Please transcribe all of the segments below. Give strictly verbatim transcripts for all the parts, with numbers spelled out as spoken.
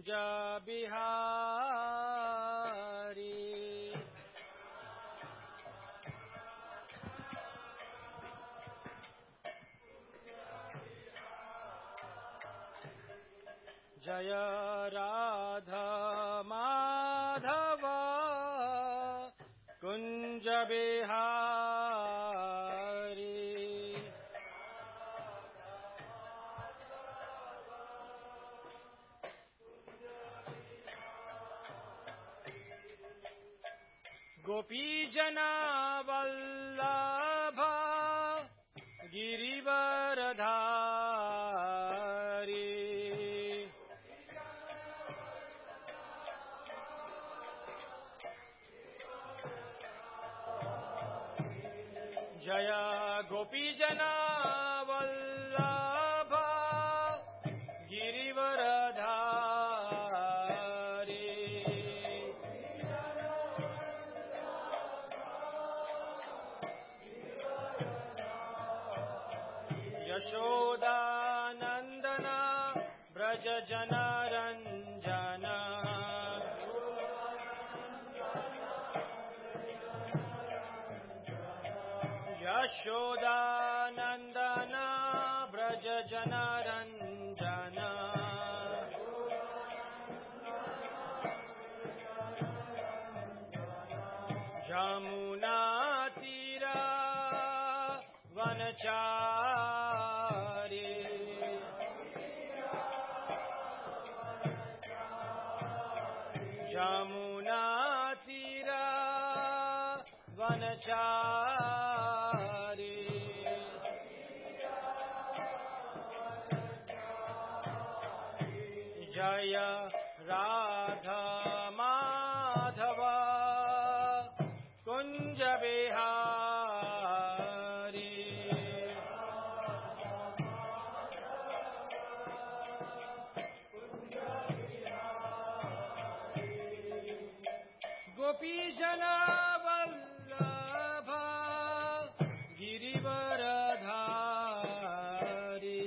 कुंज बिहारी जय राधा माधव कुंज बिहारी गोपी जना वल्लभ गिरिवरधारी जय गोपी जना वल्लभ गिरिवरधारी यशोदानंदन ब्रज जनरंजन यशोदानंदन ब्रज जनरंजन यमुना तीरा वनचारी यमुना तीरा वनचारी जय राधा माधव कुंज बिहारी गोपी जना वल्लभ गिरिवरधारी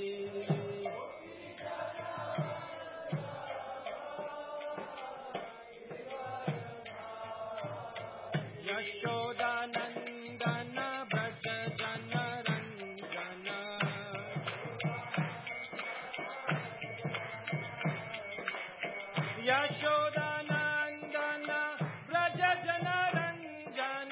यशोदानंदन ब्रज जनरंजन यशोदानंदन ब्रज जनरंजन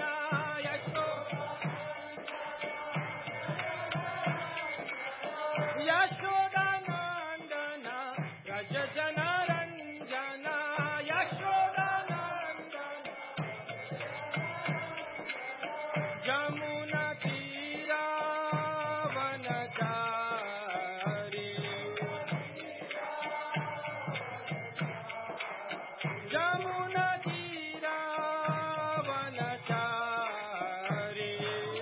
यशोदानंदन ब्रज जनरंजन यशोदानंदन यमुना तीरा वनचारी यमुना तीरा वनचारी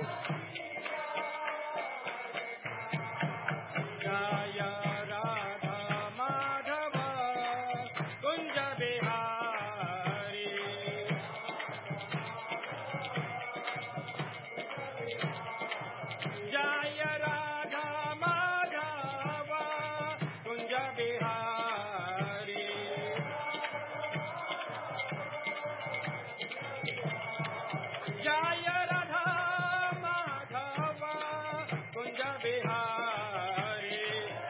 जय राधा माधव कुंज बिहारी जय राधा माधव कुंज बिहारी जय राधा माधव कुंज बिहारी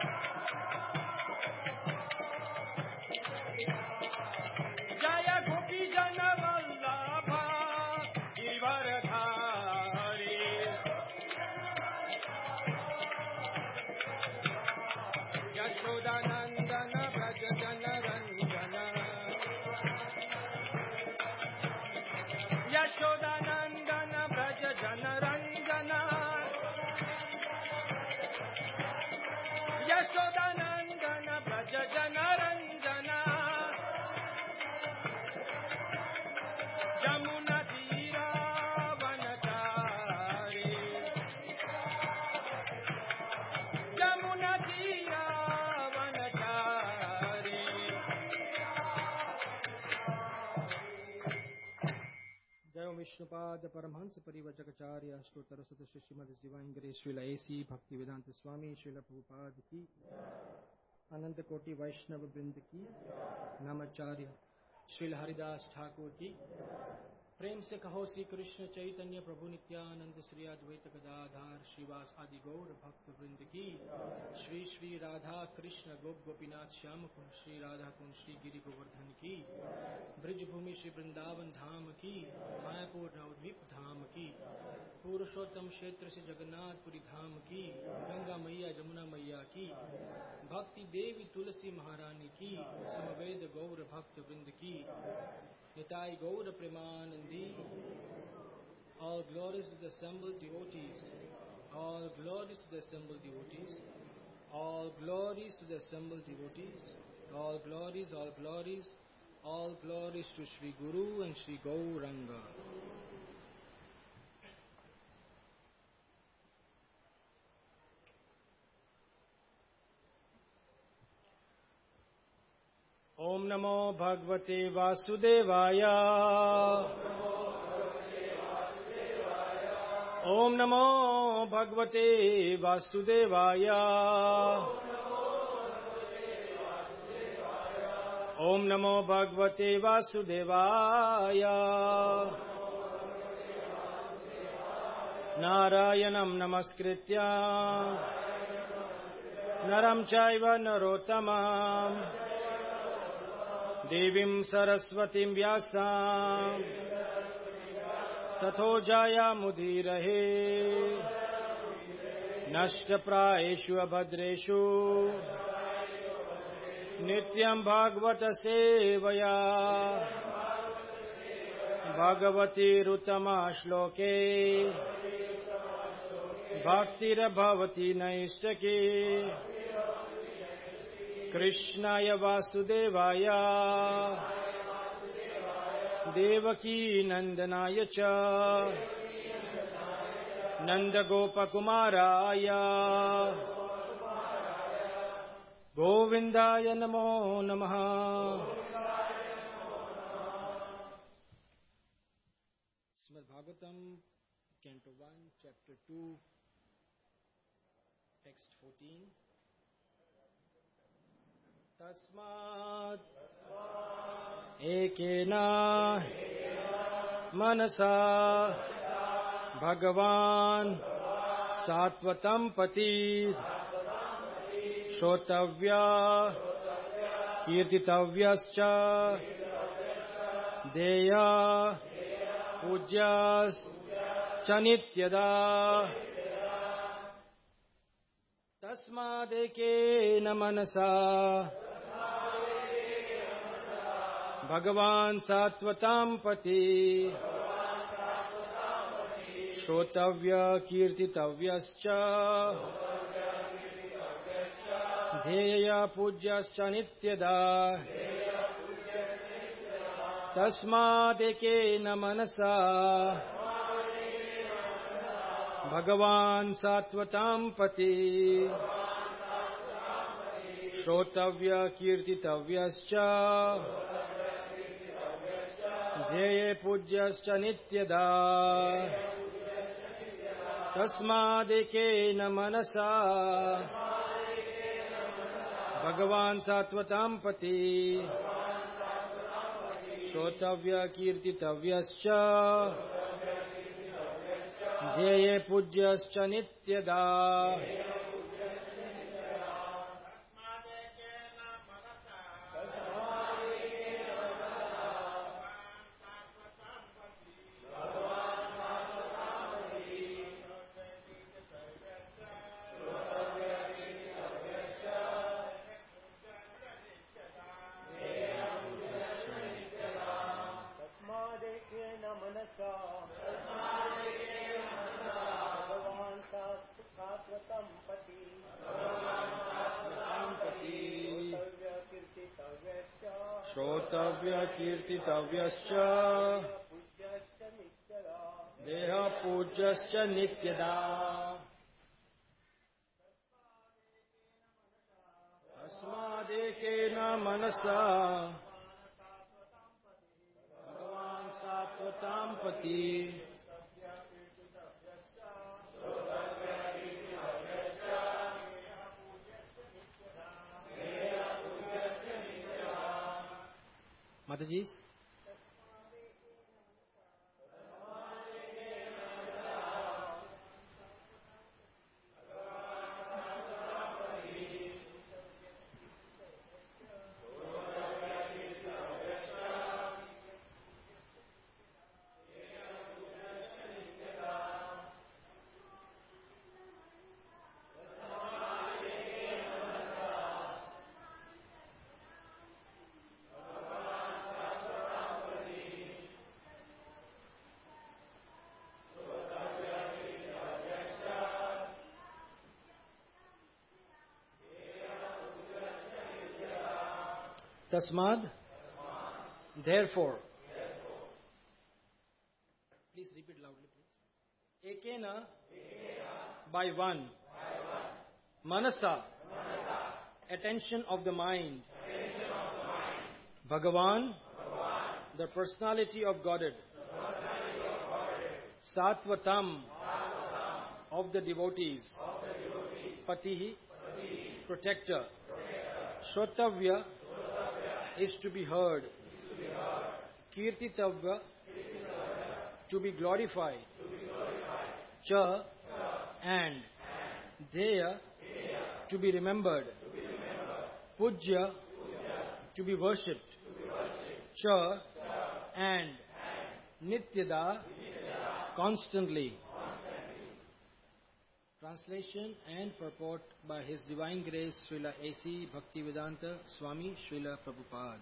जय गोपी जन वल्लभ गिरिवरधारी यशोदानंदन ब्रज जनरंजन यशोदानंदन ब्रज जनरंजन यशोदानंदन ब्रज जनरंजन यमुना तीरा वनचारी यमुना तीरा वनचारी जय विष्णुपाद परमहंस परिवचकाचार्य अष्टोत्तर श्रीमद शिवांग श्रील एसी भक्ति वेदांत स्वामी श्रील प्रभुपाद की अनंत कोटि वैष्णव वृंद की, नामाचार्य श्रील हरिदास ठाकुर की। प्रेम से कहो श्री कृष्ण चैतन्य प्रभु नित्यानंद श्री अद्वैत गदाधार श्रीवास आदि गौर भक्त वृंद की। श्री श्री राधा कृष्ण गोप गोपीनाथ श्याम कुंज श्री राधा कुंज श्री गिरि गोवर्धन की। ब्रज भूमि श्री वृंदावन धाम की, मायापुर नवद्वीप धाम की। पुरुषोत्तम क्षेत्र से जगन्नाथपुरी धाम की, गंगा मैया जमुना मैया की। भक्ति देवी तुलसी महारानी की, समवेद गौर भक्त वृंद की। निताई गौर Premanandi. All glories to the assembled devotees. All glories to the assembled devotees. All glories to the assembled devotees. All glories, all glories, all glories to Sri Guru and Sri Gauranga. Om Namo Bhagavate Vasudevaya. Om Namo Bhagavate Vasudevaya. Om Namo Bhagavate Vasudevaya. Narayanam Namaskritya Naram Chaiva Narottamam Devim Saraswatim Vyasam Tatho Jaya Mudirahe Nashta Praeshu Abhadreshu Nityam Bhagavata Sevaya Bhagavati Ruttama Shloke Bhaktira Bhavati Naistaki Krishnaya Vasudevaya Devaki Nandanaya Cha Nanda Gopakumaraya Govindaya Namo Namaha. Srimad Bhagavatam, Canto one, Chapter two, Text fourteen. Tasmat ekena manasa Bhagavan Sattvatam Pati Shotavya Kirtitavyascha Deya Pujas Chanityada. Tasmadekena manasa Bhagavan Sattvatam Pati Shotavya Kirtitavyascha Dheya Pudyascha Nityada. Tasmadekena manasa Bhagavan Sattvatam Pati Shotavya Kirtitavyascha Dheye Pudyascha Nityada. Tasmadekena manasa Bhagavan Sattvatam Pati Shotavya Kirtitavyascha Dheye Pudyascha Nityada. Shotavya Kirtitavyascha Deha Pudyascha Nityada. Tasmadekena manasa Bhagavan Sattvatam Pati Shotavya Kirtitavyascha Mataji? Tasmad, therefore. Please repeat loudly, please. Ekena, by one. Manasa, attention of the mind. Bhagavan, the personality of Godhead. Sattvatam, of the devotees. Patihi, protector. Shrotavya, is to be heard. Kirtitavya, to be glorified. Cha, and. Dheya, to be remembered. Pujya, to be worshipped. Cha, and. Nityada, constantly. Translation and purport by His Divine Grace Srila A C Bhaktivedanta Swami Srila Prabhupada.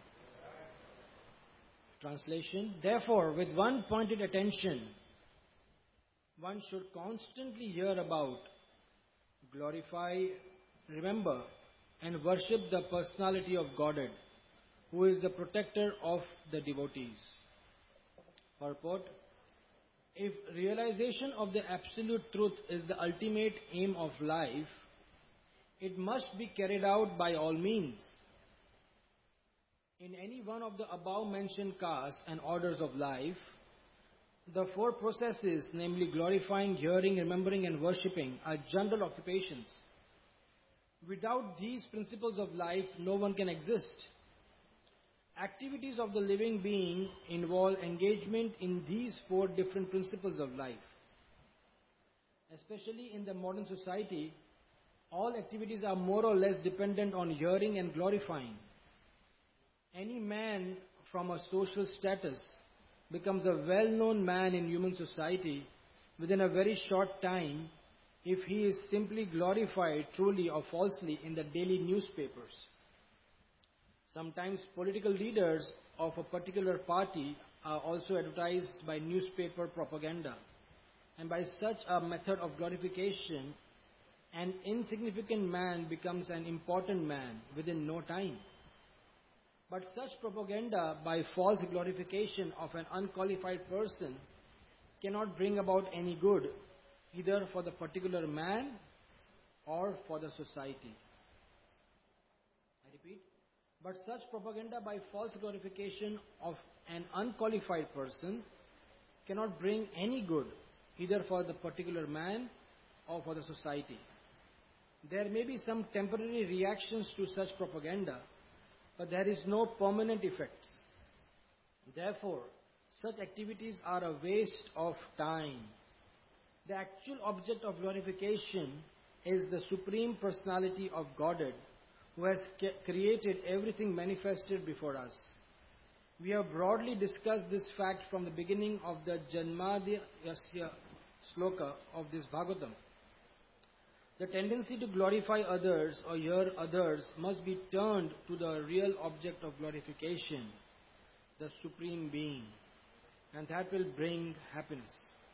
Translation. Therefore, with one pointed attention, one should constantly hear about, glorify, remember, and worship the personality of Godhead, who is the protector of the devotees. Purport. If realization of the absolute truth is the ultimate aim of life, it must be carried out by all means. In any one of the above-mentioned castes and orders of life, the four processes, namely glorifying, hearing, remembering, and worshipping, are general occupations. Without these principles of life, no one can exist. Activities of the living being involve engagement in these four different principles of life. Especially in the modern society, all activities are more or less dependent on hearing and glorifying. Any man from a social status becomes a well-known man in human society within a very short time if he is simply glorified truly or falsely in the daily newspapers. Sometimes political leaders of a particular party are also advertised by newspaper propaganda, and by such a method of glorification, an insignificant man becomes an important man within no time. But such propaganda by false glorification of an unqualified person cannot bring about any good, either for the particular man or for the society. I repeat. But such propaganda by false glorification of an unqualified person cannot bring any good, either for the particular man or for the society. There may be some temporary reactions to such propaganda, but there is no permanent effects. Therefore, such activities are a waste of time. The actual object of glorification is the Supreme Personality of Godhead, who has created everything manifested before us. We have broadly discussed this fact from the beginning of the Janmadhyasya sloka of this Bhagavatam. The tendency to glorify others or hear others must be turned to the real object of glorification, the Supreme Being, and that will bring happiness.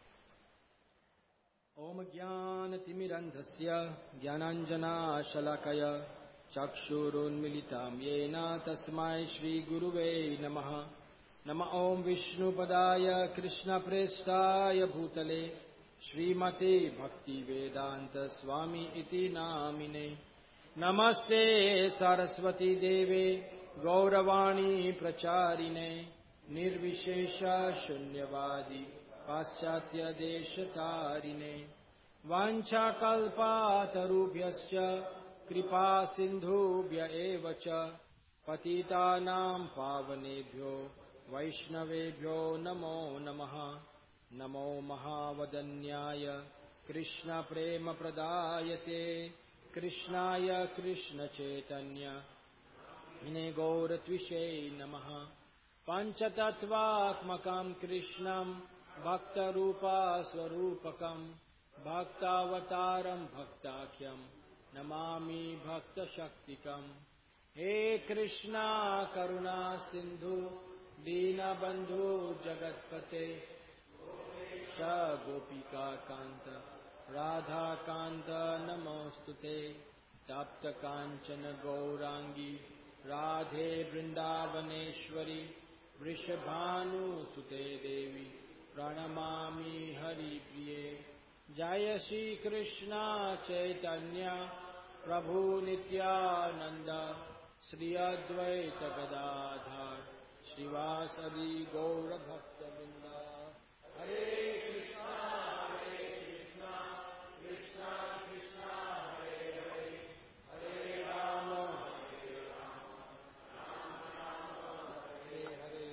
Om Jnana Timirandhasya Jnananjana Shalakaya Chakshurun Militam Yena Tasmai Shri Guruve Namaha Nama Om Vishnu Padaya Krishna Prestaya Bhutale Srimate Bhakti Vedanta Swami Iti Namine Namaste Saraswati Deve Gauravani Pracharine Nirvishesha Shunyavadi Paschatya Deshatarine Vancha Kalpa Tarubhyascha Kripa Sindhubhya Evacha पतितानां पावनेभ्यो वैष्णवेभ्यो नमो नमः। नमो महावदन्याय कृष्णप्रेमप्रदायते कृष्णाय कृष्णचैतन्य इने गौरत्विषे नमः। पञ्चतत्त्वात्मकं कृष्णं भक्तरूपस्वरूपकं भक्तावतारं भक्ताख्यं नमामि भक्तशक्तिकम्। हे कृष्णा करुणा सिन्धु दीनबन्धु जगत्पते स गोपिका कान्त राधा कान्त नमोऽस्तुते। तप्त काञ्चन गौरांगी राधे वृन्दावनेश्वरी वृषभानुसुते देवी प्रणमामि हरिप्रिये। जय श्री कृष्ण चैतन्य प्रभु नित्यानंद श्री अद्वैत गदाधर श्रीवासदि गौरभक्तवृंद। हरे कृष्णा हरे कृष्णा कृष्णा कृष्णा हरे हरे हरे राम हरे Ram Ram Ram Hare Hare.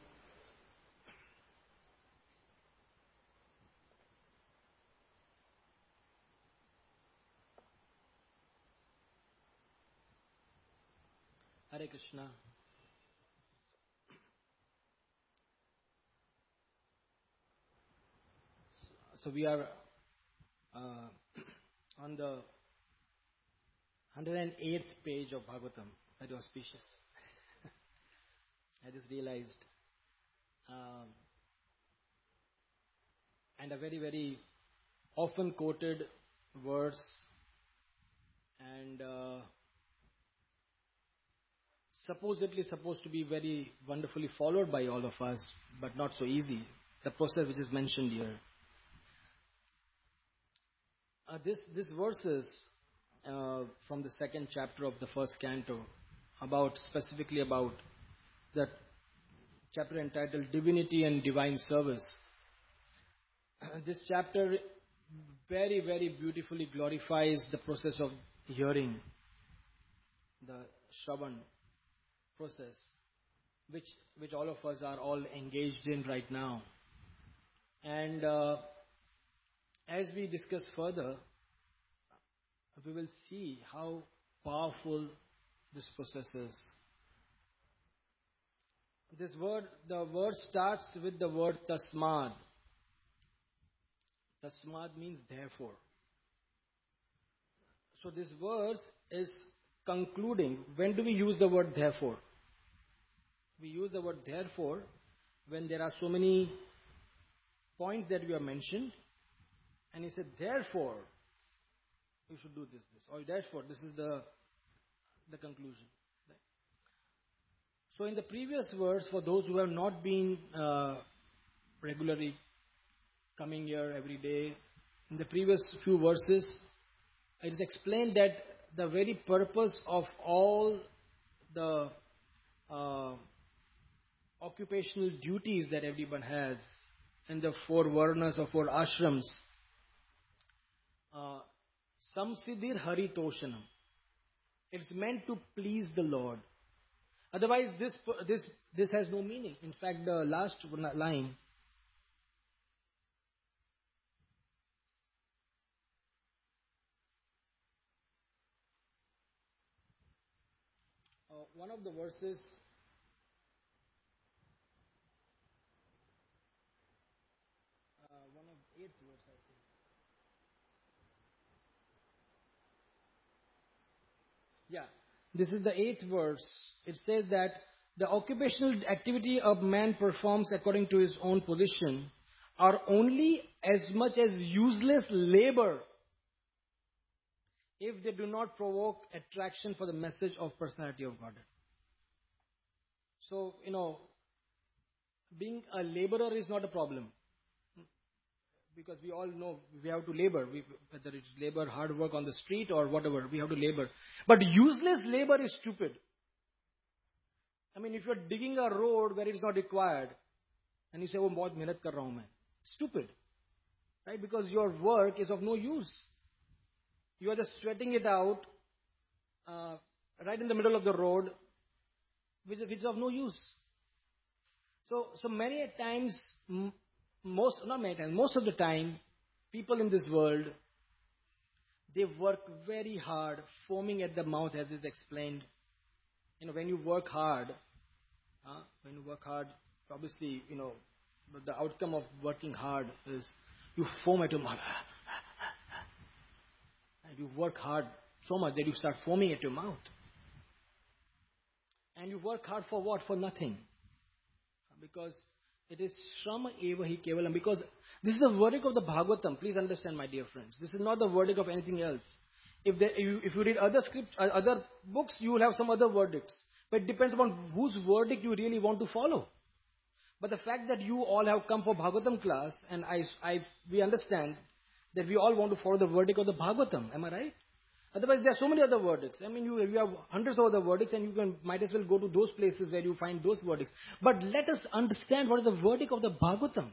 Hare Krishna. So we are uh, on the one hundred eighth page of Bhagavatam. Very auspicious. I just realized. Um, and a very, very often quoted verse and uh, supposedly supposed to be very wonderfully followed by all of us, but not so easy. The process which is mentioned here. Uh, this this verses uh, from the second chapter of the first canto, about specifically about the chapter entitled Divinity and Divine Service. This chapter very very beautifully glorifies the process of hearing, the Shravan process, which which all of us are all engaged in right now. And uh, as we discuss further, we will see how powerful this process is. This word, the word starts with the word tasmad. Tasmad means therefore. So this verse is concluding. When do we use the word therefore? We use the word therefore when there are so many points that we have mentioned, and he said, therefore, you should do this, this, or therefore, this is the the conclusion. Right? So in the previous verse, for those who have not been uh, regularly coming here every day, in the previous few verses, it is explained that the very purpose of all the uh, occupational duties that everyone has in the four varnas or four ashrams, uh, samsiddhir haritoshanam. It's meant to please the Lord. Otherwise, this this this has no meaning. In fact, the last line, uh, one of the verses, uh, one of the eighth verse, I think. Yeah, this is the eighth verse. It says that the occupational activity of man performs according to his own position are only as much as useless labor if they do not provoke attraction for the message of personality of Godhead. So, you know, being a laborer is not a problem. Because we all know we have to labor, we, whether it's labor, hard work on the street or whatever, we have to labor. But useless labor is stupid. I mean, if you're digging a road where it's not required, and you say, oh, bahut mehnat kar raha hu main. Stupid. Right? Because your work is of no use. You are just sweating it out, uh, right in the middle of the road, which, which is of no use. So, so many times, m- most, not many times, most of the time, people in this world, they work very hard, foaming at the mouth, as is explained. You know, when you work hard, uh, when you work hard, obviously, you know, the outcome of working hard is you foam at your mouth. And you work hard so much that you start foaming at your mouth. And you work hard for what? For nothing. Because it is Shrama eva hi kevalam. Because this is the verdict of the Bhagavatam. Please understand, my dear friends. This is not the verdict of anything else. If, there, you, if you read other script, uh, other books, you will have some other verdicts. But it depends upon whose verdict you really want to follow. But the fact that you all have come for Bhagavatam class, and I, I, we understand that we all want to follow the verdict of the Bhagavatam. Am I right? Otherwise, there are so many other verdicts. I mean, you, you have hundreds of other verdicts, and you can might as well go to those places where you find those verdicts. But let us understand what is the verdict of the Bhagavatam.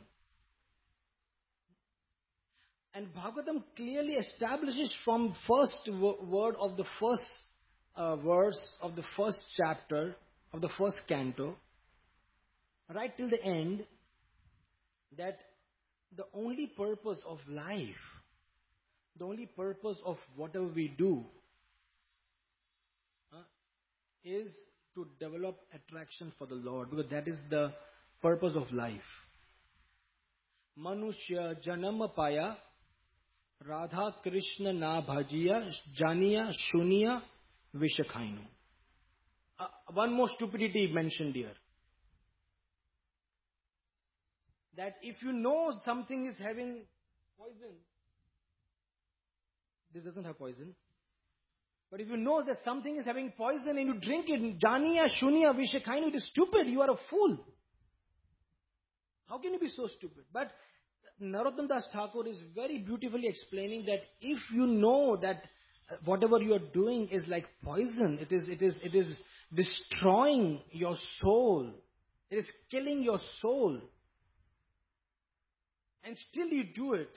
And Bhagavatam clearly establishes from first w- word of the first uh, verse of the first chapter of the first canto, right till the end, that the only purpose of life, the only purpose of whatever we do uh, is to develop attraction for the Lord, because that is the purpose of life. Manushya janama paya Radha Krishna na bhajiya janiya shuniya vishakhainu. Uh, one more stupidity mentioned here. That if you know something is having poison, this doesn't have poison. But if you know that something is having poison and you drink it, janiya shuniya vishakhainu, it is stupid. You are a fool. How can you be so stupid? But Narottam Das Thakur is very beautifully explaining that if you know that whatever you are doing is like poison, it is, it is, it is destroying your soul, it is killing your soul, and still you do it,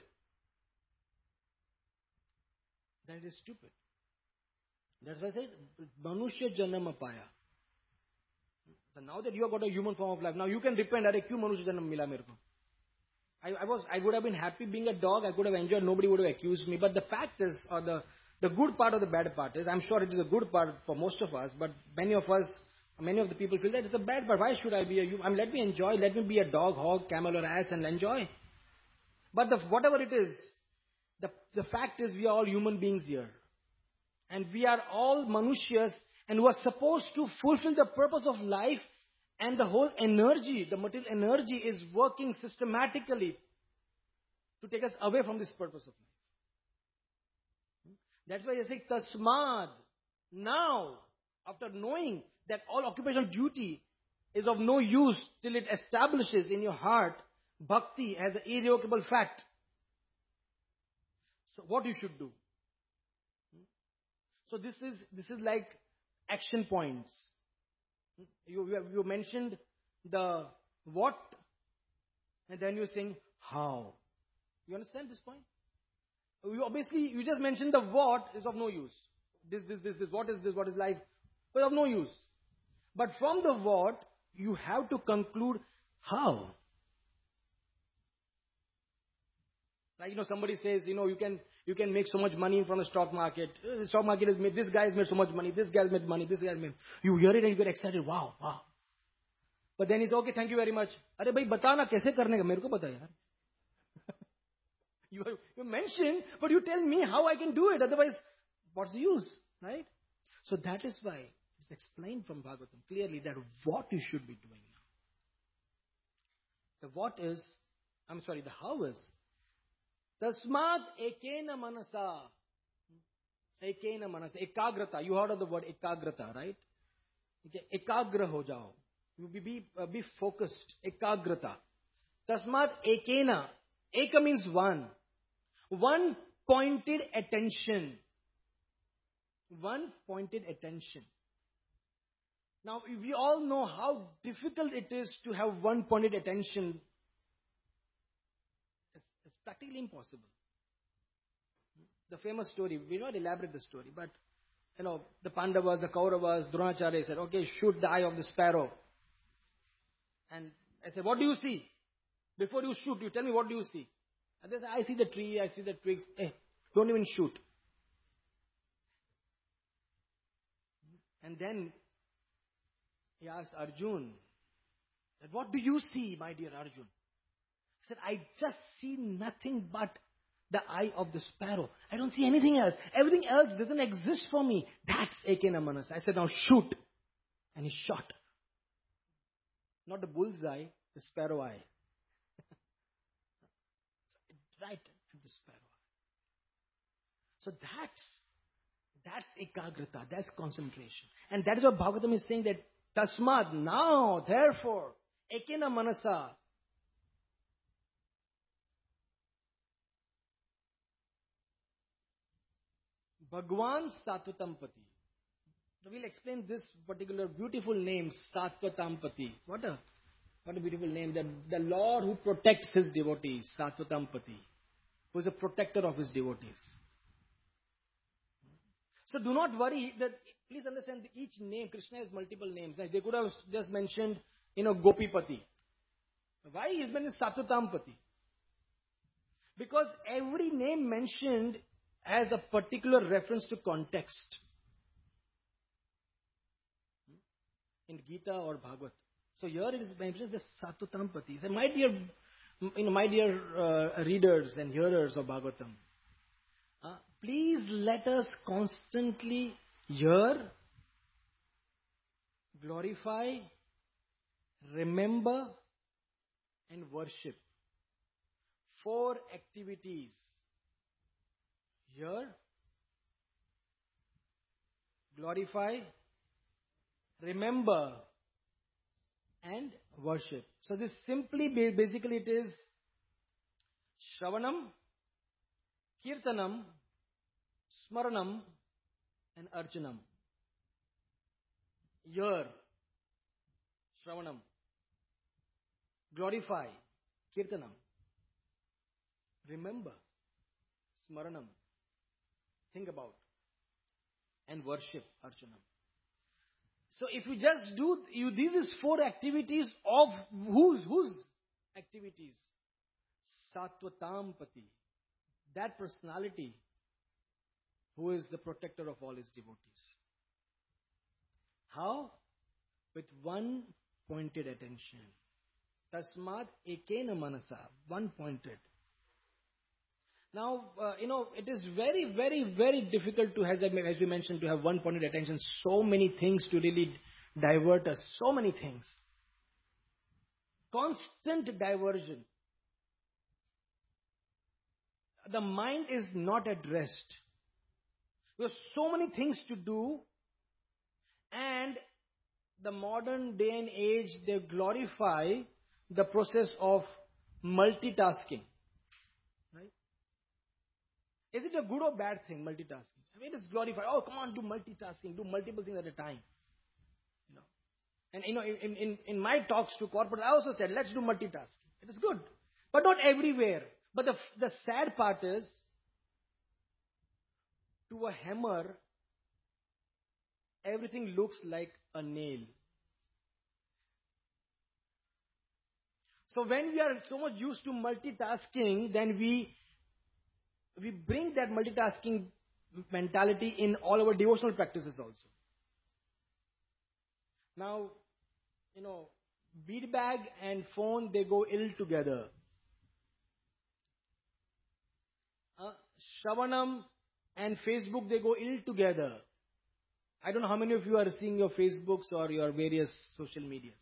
then it is stupid. That's why I said, Manushya Janama Paya. So now that you have got a human form of life, now you can repent, Are kyun Manushya Janam mila mere ko? I, I was, I would have been happy being a dog. I could have enjoyed. Nobody would have accused me. But the fact is, or the the good part or the bad part is, I'm sure it is a good part for most of us. But many of us, many of the people feel that it's a bad part. Why should I be a human? I mean, let me enjoy. Let me be a dog, hog, camel, or ass, and enjoy. But the, whatever it is, the the fact is, we are all human beings here, and we are all Manushyas, and who are supposed to fulfill the purpose of life. And the whole energy, the material energy is working systematically to take us away from this purpose of life. That's why I say, Tasmad, now, after knowing that all occupational duty is of no use till it establishes in your heart bhakti as an irrevocable fact. So what you should do? So this is, this is like action points. You, you, you mentioned the what, and then you're saying how. You understand this point? You obviously, you just mentioned the what is of no use. This, this, this, this, what is this, what is life? But of no use. But from the what, you have to conclude how. Like, you know, somebody says, you know, you can you can make so much money from the stock market. The stock market has made, this guy has made so much money, this guy has made money, this guy has made. You hear it and you get excited, wow, wow. But then he's okay, thank you very much. Arey bhai, bata na kaise karne ka, mere ko bata yaar. you, you mention, but you tell me how I can do it. Otherwise, what's the use, right? So that is why it's explained from Bhagavatam clearly that what you should be doing now. The what is, I'm sorry, the how is, Tasmat ekena manasa. Ekena manasa. Ekagrata. You heard of the word ekagrata, right? Okay. Ekagra ho jao. You be, be, uh, be focused. Ekagrata. Tasmat ekena. Eka means one. One pointed attention. One pointed attention. Now, we all know how difficult it is to have one pointed attention. It's practically impossible. The famous story, we will not elaborate the story, but you know, the Pandavas, the Kauravas, Dronacharya said, okay, shoot the eye of the sparrow. And I said, what do you see? Before you shoot, you tell me what do you see? And they said, I see the tree, I see the twigs. Eh, don't even shoot. And then he asked Arjun, what do you see, my dear Arjun? He said, I just see nothing but the eye of the sparrow. I don't see anything else. Everything else doesn't exist for me. That's Ekena Manasa. I said, now shoot. And he shot. Not the bullseye, the sparrow eye. Right at the sparrow eye. So that's, that's ekagrata, that's concentration. And that is what Bhagavatam is saying, that Tasmad, now, therefore, Ekena Manasa. Bhagwan Satvatampati. So we'll explain this particular beautiful name, Satvatampati. What a, what a beautiful name. The, the Lord who protects his devotees, Satvatampati, who is a protector of his devotees. So do not worry, that please understand that each name, Krishna has multiple names. Like they could have just mentioned, you know, Gopipati. Why is mentioned Satvatampati? Because every name mentioned has a particular reference to context. In Gita or Bhagavad. So here it is mentioned the Satvatampati. So my dear, you know, my dear uh, readers and hearers of Bhagavatam, uh, please let us constantly hear, glorify, remember, and worship. Four activities. Hear, glorify, remember, and worship. So this simply, basically it is Shravanam, Kirtanam, Smaranam, and Archanam. Hear, Shravanam, glorify, Kirtanam, remember, Smaranam, think about, and worship, Archanam. So if you just do, you, these is four activities of whose, whose activities? Satvatampati. That personality who is the protector of all his devotees. How? With one pointed attention. Tasmat ekena manasa. One pointed. Now, uh, you know, it is very, very, very difficult to, as, I, as we mentioned, to have one pointed attention. So many things to really divert us. So many things. Constant diversion. The mind is not at rest. There are so many things to do. And the modern day and age, they glorify the process of multitasking. Right? Is it a good or bad thing, multitasking? I mean, it's glorified. Oh, come on, do multitasking. Do multiple things at a time. You know. And, you know, in, in, in my talks to corporate, I also said, let's do multitasking. It is good. But not everywhere. But the, the sad part is, to a hammer, everything looks like a nail. So when we are so much used to multitasking, then we we bring that multitasking mentality in all our devotional practices also. Now, you know, bead bag and phone, they go ill together. Uh, Shravanam and Facebook, they go ill together. I don't know how many of you are seeing your Facebooks or your various social medias.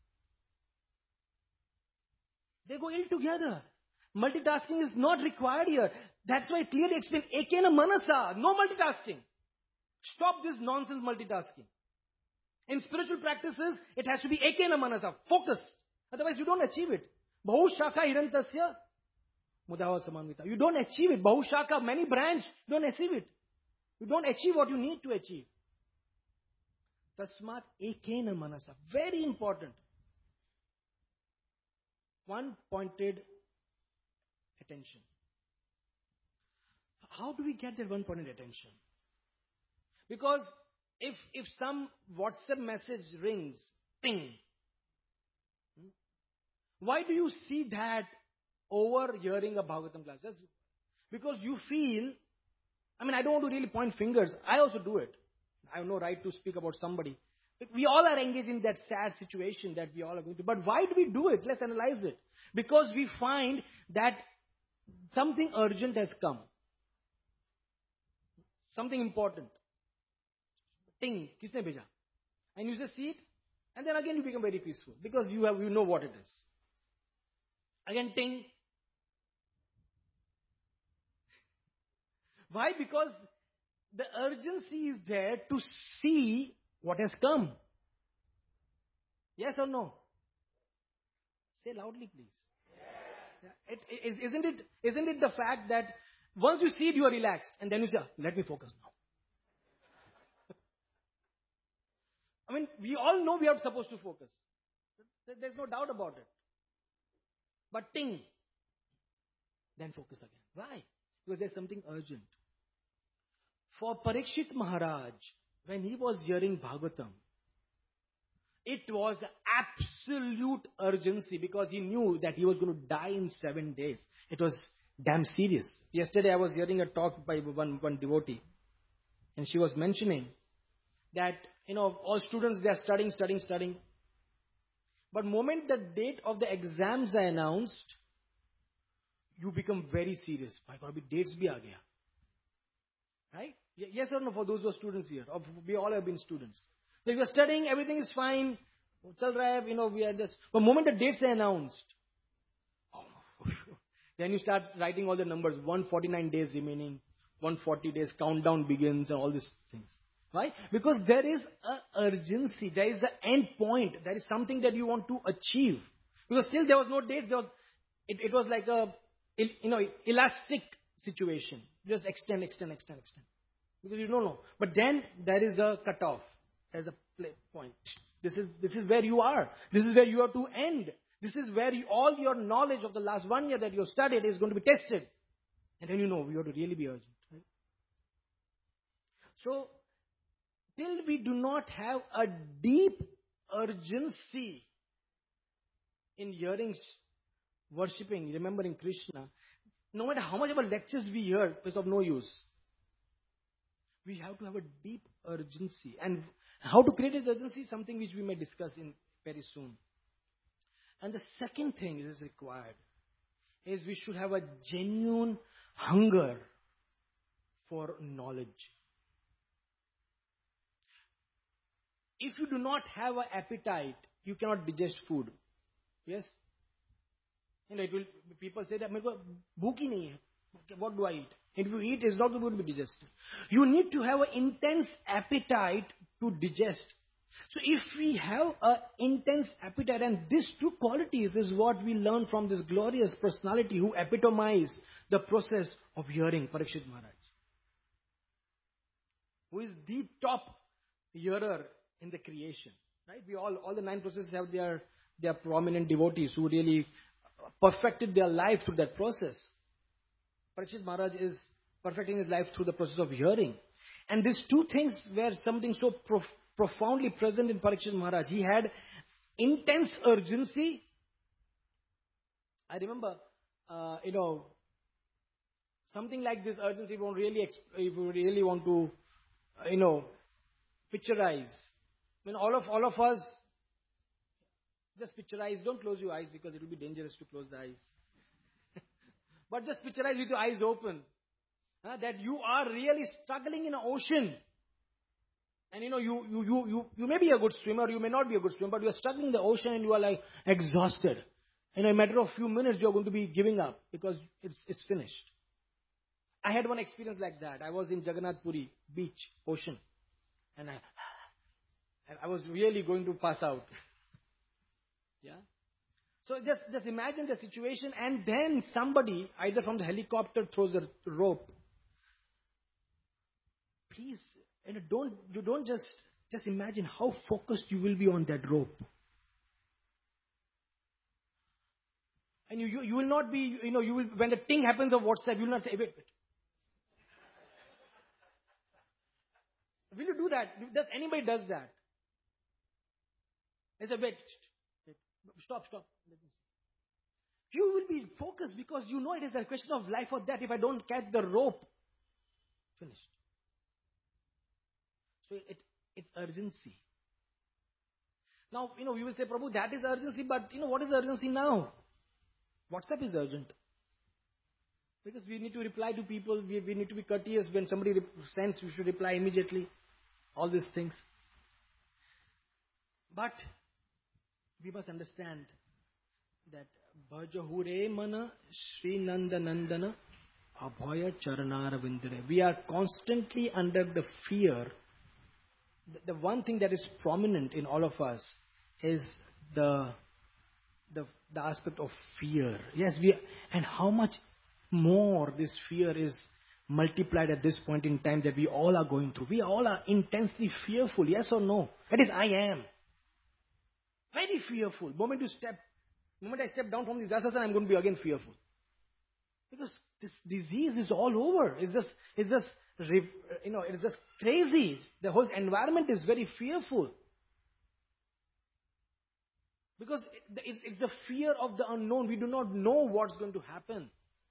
They go ill together. Multitasking is not required here. That's why I clearly explain, ekena manasa, no multitasking. Stop this nonsense multitasking. In spiritual practices, it has to be ekena manasa, focus. Otherwise you don't achieve it. Bahushaka hirantasya mudava samanvita. You don't achieve it. Bahushaka, many branch, don't achieve it. You don't achieve what you need to achieve. Tasmat ekena manasa. Very important. One pointed attention. How do we get that one pointed attention? Because if if some WhatsApp message rings, ping, why do you see that over hearing a Bhagavatam class? That's because you feel, I mean, I don't want to really point fingers. I also do it. I have no right to speak about somebody. We all are engaged in that sad situation that we all are going to. But why do we do it? Let's analyze it. Because we find that something urgent has come. Something important. Ting, kisne bheja? And you just see it, and then again you become very peaceful because you have you know what it is. Again, ting. Why? Because the urgency is there to see what has come. Yes or no? Say loudly, please. Yes. It, it, isn't it? Isn't it the fact that once you see it, you are relaxed, and then you say, "Let me focus now." I mean, we all know we are supposed to focus. There's no doubt about it. But ting, then focus again. Why? Because there's something urgent. For Parikshit Maharaj, when he was hearing Bhagavatam, it was absolute urgency because he knew that he was going to die in seven days. It was damn serious. Yesterday I was hearing a talk by one, one devotee, and she was mentioning that, you know, all students, they are studying, studying, studying. But moment the date of the exams are announced, you become very serious. My God, dates bhi aa gaya. Right? Yes or no for those who are students here? Or we all have been students. So if you are studying, everything is fine. Chal raha hai, you know, we are just... But moment the dates are announced, oh, then you start writing all the numbers. one hundred forty-nine days remaining. one hundred forty days countdown begins and all these things. Why? Because there is an urgency. There is an end point. There is something that you want to achieve. Because still there was no dates. There was, it, it was like a, you know, elastic situation. Just extend, extend, extend, extend. Because you don't know. But then there is a cutoff. There's a play point. This is, this is where you are. This is where you have to end. This is where you, all your knowledge of the last one year that you have studied is going to be tested. And then you know you have to really be urgent. Right? So, till we do not have a deep urgency in hearing, worshipping, remembering Krishna, no matter how much of a lectures we hear, it's of no use. We have to have a deep urgency. And how to create this urgency is something which we may discuss in very soon. And the second thing that is required is we should have a genuine hunger for knowledge. If you do not have an appetite, you cannot digest food. Yes? You know, it will, people say that, bhook hi nahi hai. What do I eat? If you eat, it's not going to be digested. You need to have an intense appetite to digest. So if we have an intense appetite, and these two qualities is what we learn from this glorious personality who epitomize the process of hearing, Parikshit Maharaj, who is the top hearer in the creation. Right? We all, all the nine processes have their, their prominent devotees who really perfected their life through that process. Parikshit Maharaj is perfecting his life through the process of hearing. And these two things were something so prof- profoundly present in Parikshit Maharaj. He had intense urgency. I remember, uh, you know, something like this urgency, if you really, exp- if you really want to, uh, you know, picturize. I mean, all of, all of us, just picturize. Don't close your eyes because it will be dangerous to close the eyes. But just picturize with your eyes open. Uh, that you are really struggling in an ocean. And you know, you, you, you, you, you may be a good swimmer, you may not be a good swimmer, but you are struggling in the ocean and you are like exhausted. In a matter of few minutes, you are going to be giving up because it's, it's finished. I had one experience like that. I was in Jagannath Puri beach, ocean. And I, I was really going to pass out. Yeah. So just, just imagine the situation, and then somebody, either from the helicopter, throws a rope. Please, you know, don't, you don't just, just imagine how focused you will be on that rope. And you, you, you will not be, you know, you will, when the thing happens on WhatsApp, you will not say, wait, wait. Will you do that? Does anybody does that? They say, wait, wait, stop, stop. Let me see. You will be focused because you know it is a question of life or death. If I don't catch the rope, finished. So it, it's urgency. Now, you know, you will say, Prabhu, that is urgency, but you know, what is urgency now? WhatsApp is urgent. Because we need to reply to people, we, we need to be courteous. When somebody re- sends, we should reply immediately. All these things. But we must understand that Bhajahure mana Sri Nanda Nandana Abhaya Charanara Vindare. We are constantly under the fear. The, the one thing that is prominent in all of us is the, the the aspect of fear. Yes, we and how much more this fear is multiplied at this point in time that we all are going through. We all are intensely fearful. Yes or no? That is, I am. Very fearful. Moment you step, moment I step down from this asana, I'm going to be again fearful. Because this disease is all over. It's just, it's just, you know, it's just crazy. The whole environment is very fearful. Because it's, it's the fear of the unknown. We do not know what's going to happen.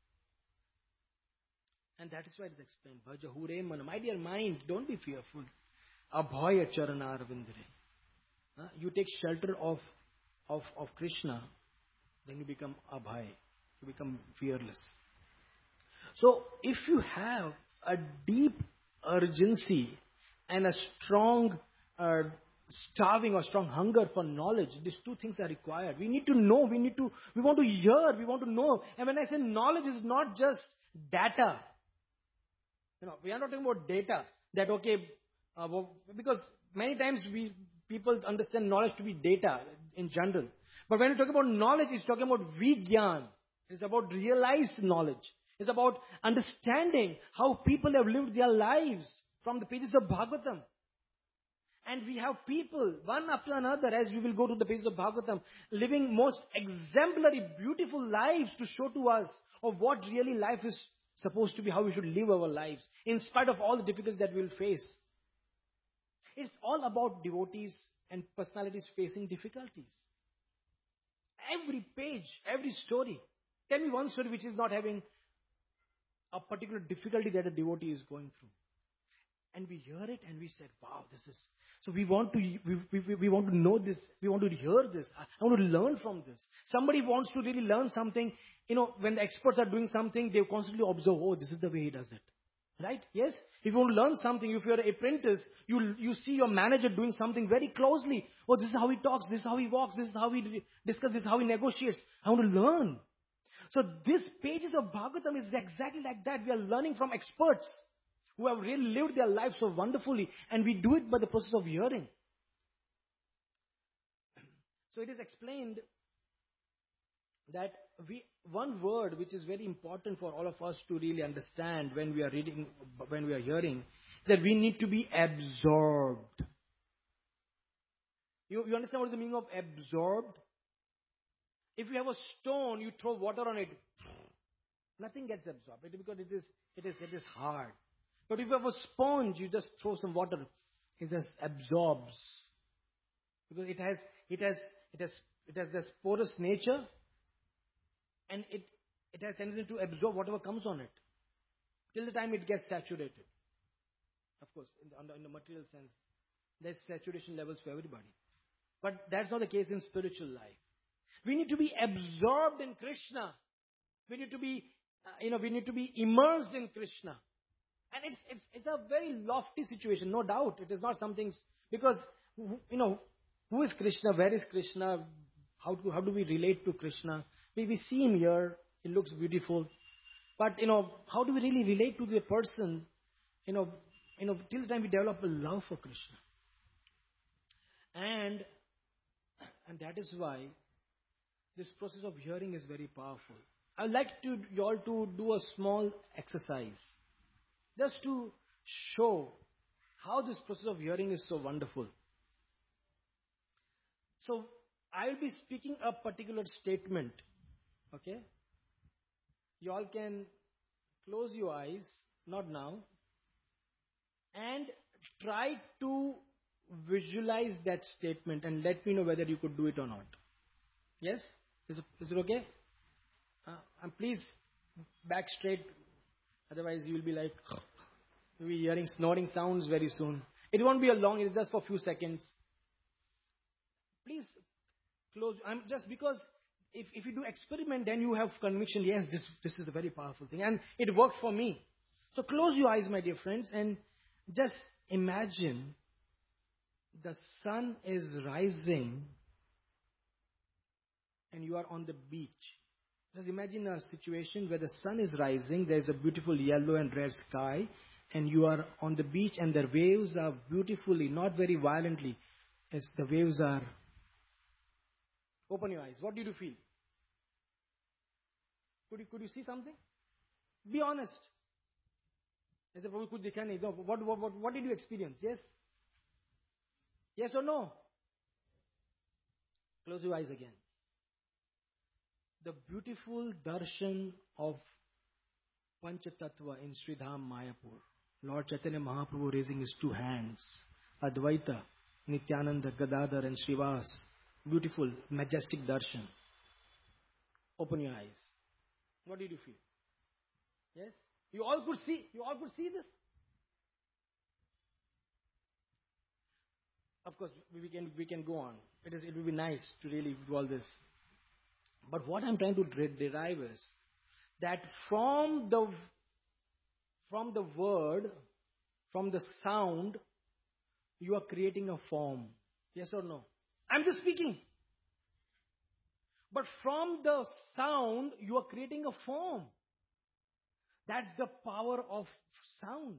And that is why it is explained. Bhajahure mana. My dear mind, don't be fearful. Abhaya Charanar Vindare. Uh, you take shelter of, of, of Krishna, then you become abhay. You become fearless. So, if you have a deep urgency and a strong uh, starving or strong hunger for knowledge, these two things are required. We need to know, we need to, we want to hear, we want to know. And when I say knowledge, is not just data. You know, we are not talking about data. That okay, uh, because many times we people understand knowledge to be data in general. But when you talk about knowledge, it's talking about Vigyan. It's about realized knowledge. It's about understanding how people have lived their lives from the pages of Bhagavatam. And we have people, one after another, as we will go to the pages of Bhagavatam, living most exemplary, beautiful lives to show to us of what really life is supposed to be, how we should live our lives, in spite of all the difficulties that we will face. It's all about devotees and personalities facing difficulties. Every page, every story. Tell me one story which is not having a particular difficulty that a devotee is going through. And we hear it and we said, wow, this is... So we want to we, we, we want to know this. We want to hear this. I want to learn from this. Somebody wants to really learn something. You know, when the experts are doing something, they constantly observe, oh, this is the way he does it. Right? Yes? If you want to learn something, if you're an apprentice, you you see your manager doing something very closely. Oh, this is how he talks, this is how he walks, this is how he discusses, this is how he negotiates. I want to learn. So these pages of Bhagavatam is exactly like that. We are learning from experts who have really lived their lives so wonderfully, and we do it by the process of hearing. So it is explained that we, one word which is very important for all of us to really understand when we are reading, when we are hearing, that we need to be absorbed. You, you understand what is the meaning of absorbed? If you have a stone, you throw water on it, nothing gets absorbed because it is, it is, it is hard. But if you have a sponge, you just throw some water, it just absorbs. Because it has, it has, it has, it has this porous nature, and it, it has tendency to absorb whatever comes on it, till the time it gets saturated. Of course, in the, on the, in the material sense, there's saturation levels for everybody. But that's not the case in spiritual life. We need to be absorbed in Krishna. We need to be, uh, you know, we need to be immersed in Krishna. And it's, it's, it's a very lofty situation, no doubt. It is not something, because, you know, who is Krishna? Where is Krishna? How do, how do we relate to Krishna? We, we see him here. He looks beautiful. But, you know, how do we really relate to the person? You know, you know, till the time we develop a love for Krishna. And, and that is why this process of hearing is very powerful. I would like to, you all to do a small exercise, just to show how this process of hearing is so wonderful. So, I will be speaking a particular statement. Okay? You all can close your eyes, not now, and try to visualize that statement and let me know whether you could do it or not. Yes? Is it, is it okay? Uh, and please back straight. Otherwise you will be like, you'll be hearing snoring sounds very soon. It won't be a long, it's just for a few seconds. Please close. I'm just because if, if you do experiment, then you have conviction. Yes, this, this is a very powerful thing. And it worked for me. So close your eyes, my dear friends, and just imagine the sun is rising and you are on the beach. Just imagine a situation where the sun is rising, there is a beautiful yellow and red sky, and you are on the beach and the waves are beautifully, not very violently, as the waves are. Open your eyes. What did you feel? Could you, could you see something? Be honest. As if could they can what, what, what, what did you experience? Yes? Yes or no? Close your eyes again. The beautiful darshan of Panchatattva in Sridham Mayapur. Lord Chaitanya Mahaprabhu raising his two hands. Advaita, Nityananda, Gadadhar and Srivas. Beautiful, majestic darshan. Open your eyes. What did you feel? Yes? You all could see. You all could see this. Of course, we can we can go on. It is it will be nice to really do all this. But what I'm trying to derive is that from the from the word, from the sound, you are creating a form. Yes or no? I'm just speaking. But from the sound, you are creating a form. That's the power of sound.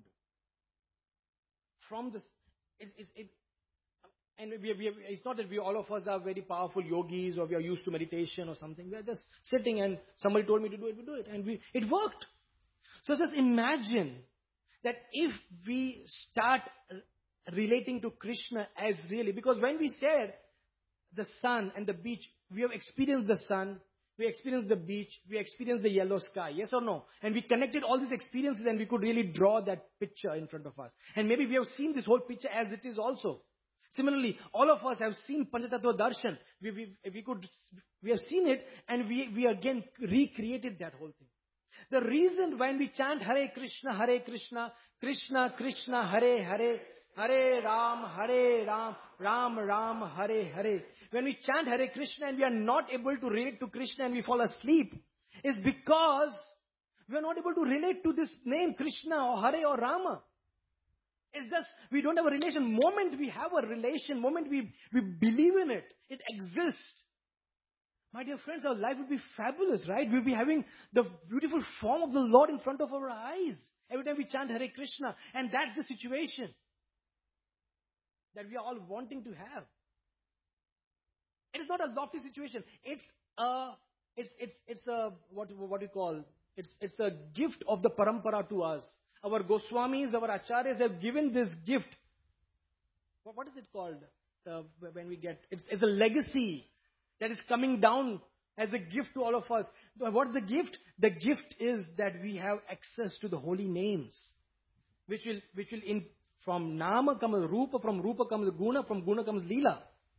From this, it, it, it, and we, we, it's not that we all of us are very powerful yogis or we are used to meditation or something. We are just sitting and somebody told me to do it, we do it. And we, it worked. So just imagine that if we start relating to Krishna as really, because when we said the sun and the beach, we have experienced the sun, we experienced the beach, we experienced the yellow sky, yes or no? And we connected all these experiences and we could really draw that picture in front of us. And maybe we have seen this whole picture as it is also. Similarly, all of us have seen Panchatattva Darshan. We, we, we, could, we have seen it and we, we again recreated that whole thing. The reason when we chant Hare Krishna, Hare Krishna, Krishna Krishna, Hare Hare, Hare Ram, Hare Ram, Ram Ram, Hare Hare. When we chant Hare Krishna and we are not able to relate to Krishna and we fall asleep, is because we are not able to relate to this name Krishna or Hare or Rama. It's just, we don't have a relation. Moment we have a relation, moment we, we believe in it, it exists. My dear friends, our life would be fabulous, right? We'll be having the beautiful form of the Lord in front of our eyes every time we chant Hare Krishna. And that's the situation that we are all wanting to have. It is not a lofty situation. It's a, it's, it's, it's a, what, what do you call, it's, it's a gift of the parampara to us. Our Goswamis, our Acharyas have given this gift. What, what is it called? Uh, when we get, it's, it's a legacy that is coming down as a gift to all of us. What is the gift? The gift is that we have access to the holy names, which will, which will in, from Nama comes Rupa, from Rupa comes Guna, from Guna comes Leela.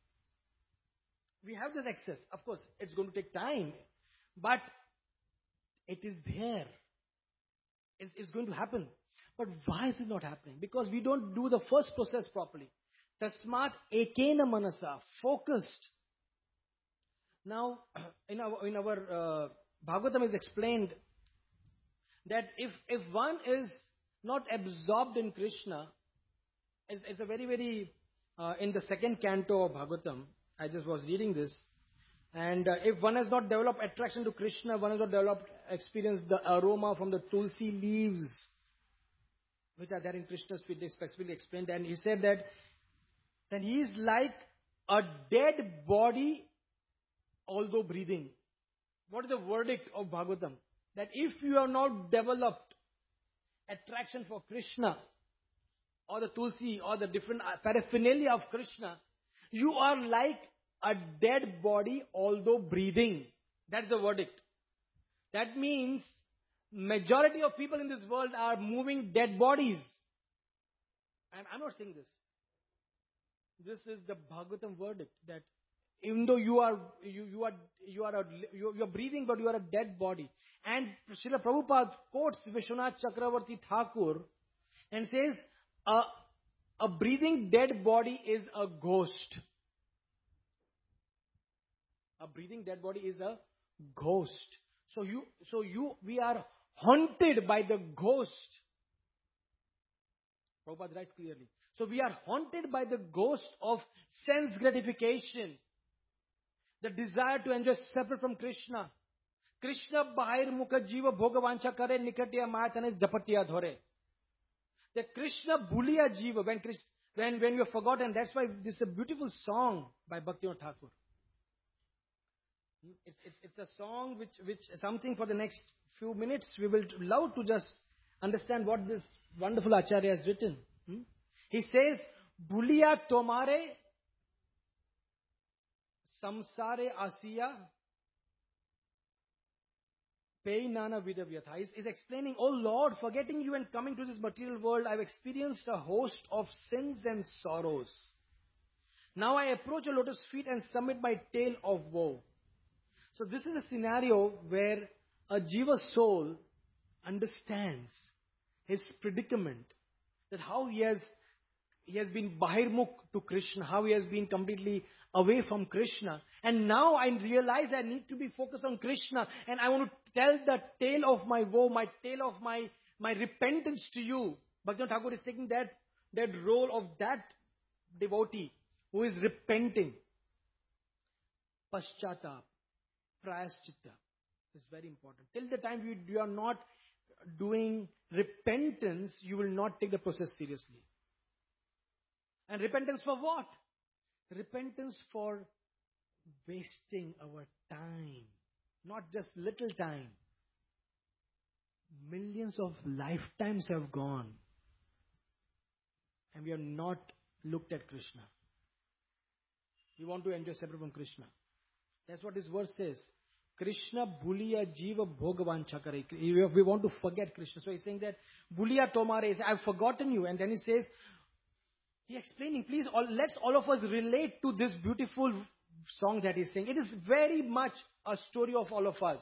We have this access. Of course, it's going to take time, but it is there. It's, it's going to happen. But why is it not happening? Because we don't do the first process properly. Tasmat ekena manasa, focused. Now, in our, in our uh, Bhagavatam is explained that if, if one is not absorbed in Krishna, it's, it's a very, very, uh, in the second canto of Bhagavatam, I just was reading this, and uh, if one has not developed attraction to Krishna, one has not developed, experienced the aroma from the tulsi leaves, which are there in Krishna's feet, they specifically explained, and he said that, that he is like a dead body although breathing. What is the verdict of Bhagavatam? That if you have not developed attraction for Krishna, or the tulsi, or the different paraphernalia of Krishna, you are like a dead body although breathing. That's the verdict. That means majority of people in this world are moving dead bodies. I'm, I'm not saying this. This is the Bhagavatam verdict that even though you are you, you are you are a, you, you are breathing, but you are a dead body. And Srila Prabhupada quotes Vishwanath Chakravarti Thakur and says, a, a breathing dead body is a ghost. A breathing dead body is a ghost. So you, so you, we are haunted by the ghost. Prabhupada writes clearly. So we are haunted by the ghost of sense gratification. The desire to enjoy separate from Krishna. Krishna bahir mukha jiva bhogavancha kare nikatya mayatanes japatya dhore. The Krishna bhuliya jiva, when, when, when you have forgotten, that's why this is a beautiful song by Bhaktivinoda Thakur. It's, it's, it's a song which, which something for the next few minutes we will love to just understand what this wonderful Acharya has written. Hmm? He says, Bhuliya tomare samsare asiya pei nana vidavyatha. He's, he's explaining, oh Lord, forgetting you and coming to this material world, I've experienced a host of sins and sorrows. Now I approach your lotus feet and submit my tale of woe. So this is a scenario where a jiva soul understands his predicament, that how he has he has been bahirmukh to Krishna, how he has been completely away from Krishna. And now I realize I need to be focused on Krishna, and I want to tell the tale of my woe, my tale of my, my repentance to you. Bhaktivinoda Thakur is taking that, that role of that devotee who is repenting. Paschatap, prayaschitta is very important. Till the time you, you are not doing repentance, you will not take the process seriously. And repentance for what? Repentance for wasting our time. Not just little time. Millions of lifetimes have gone. And we have not looked at Krishna. We want to enjoy separate from Krishna. That's what this verse says. Krishna bhuliya jiva bhogavancha kare. We want to forget Krishna. So he's saying that bhuliya tomare is, I've forgotten you. And then he says, He explaining, please, all, let's all of us relate to this beautiful song that he's saying. It is very much a story of all of us.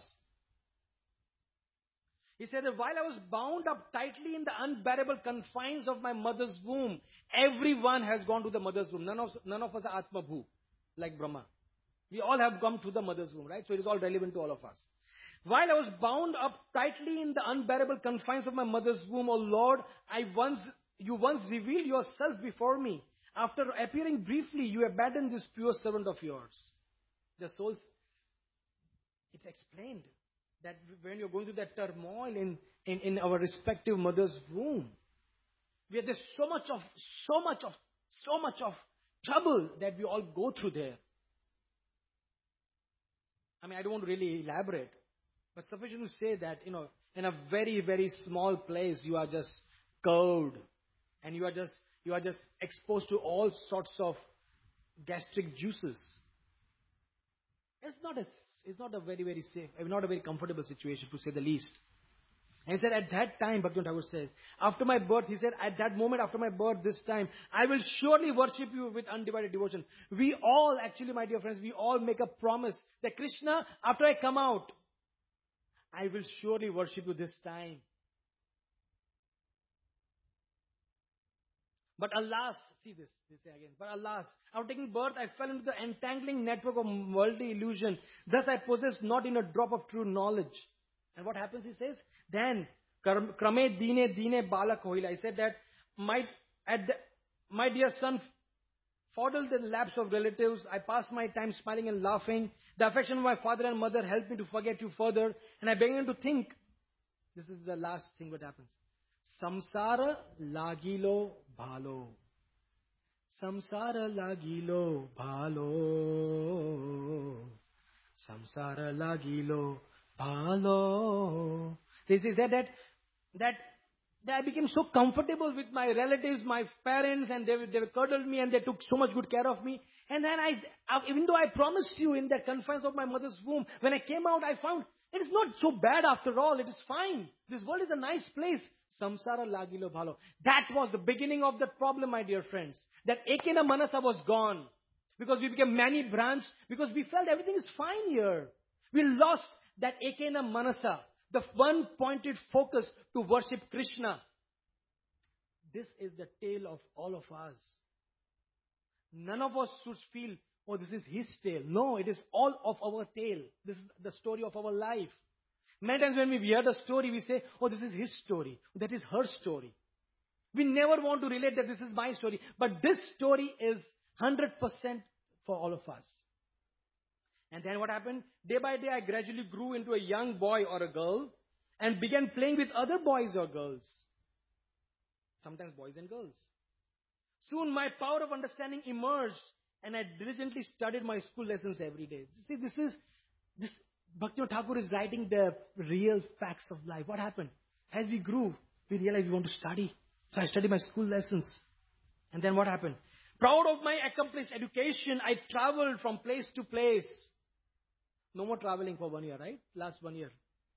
He said that while I was bound up tightly in the unbearable confines of my mother's womb, everyone has gone to the mother's womb. None of, none of us are Atma Bhu, like Brahma. We all have come to the mother's womb, right? So it is all relevant to all of us. While I was bound up tightly in the unbearable confines of my mother's womb, O Lord, I once... You once revealed yourself before me. After appearing briefly, you abandoned this pure servant of yours. The souls, it's explained that when you're going through that turmoil in, in, in our respective mother's womb, where there's so much of, so much of, so much of trouble that we all go through there. I mean, I don't want to really elaborate, but sufficient to say that, you know, in a very, very small place, you are just curved. And you are just you are just exposed to all sorts of gastric juices. It's not a it's not a very very safe, not a very comfortable situation to say the least. And he said at that time, Bhaktivinoda Thakur said, after my birth, he said at that moment after my birth, this time I will surely worship you with undivided devotion. We all actually, my dear friends, we all make a promise that Krishna, after I come out, I will surely worship you this time. But alas, see this, they say again, but alas, after taking birth, I fell into the entangling network of worldly illusion. Thus I possessed not in a drop of true knowledge. And what happens, he says, then, krame dine dine balak hoila. He said that, my, at the, my dear son, fondled in the laps of relatives, I passed my time smiling and laughing. The affection of my father and mother helped me to forget you further. And I began to think, this is the last thing what happens. Samsara lagilo bhalo. Samsara lagilo bhalo. Samsara lagilo bhalo. This is that, that, that, that I became so comfortable with my relatives, my parents, and they, they cuddled me and they took so much good care of me. And then I, I- even though I promised you in the confines of my mother's womb, when I came out, I found it is not so bad after all. It is fine. This world is a nice place. Samsara lagilo bhalo. That was the beginning of the problem, my dear friends. That Ekena Manasa was gone. Because we became many branch. Because we felt everything is fine here. We lost that Ekena Manasa. The one pointed focus to worship Krishna. This is the tale of all of us. None of us should feel, oh, this is his tale. No, it is all of our tale. This is the story of our life. Many times when we hear the story, we say, oh, this is his story. That is her story. We never want to relate that this is my story. But this story is one hundred percent for all of us. And then what happened? Day by day, I gradually grew into a young boy or a girl and began playing with other boys or girls. Sometimes boys and girls. Soon my power of understanding emerged and I diligently studied my school lessons every day. See, this is, this, Bhaktivinoda Thakur is writing the real facts of life. What happened? As we grew, we realized we want to study. So I studied my school lessons. And then what happened? Proud of my accomplished education, I traveled from place to place. No more traveling for one year, right? Last one year.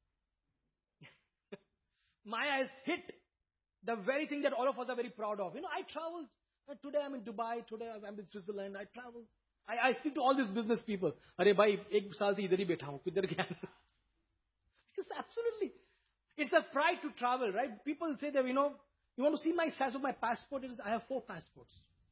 My eyes hit the very thing that all of us are very proud of. You know, I traveled. Today I'm in Dubai. Today I'm in Switzerland. I travel. I, I speak to all these business people. Arey bhai, ek saal se idhar hi betha hu. Kidhar gaya? It's absolutely. It's a pride to travel, right? People say that, you know, you want to see my size of my passport? It is, I have four passports.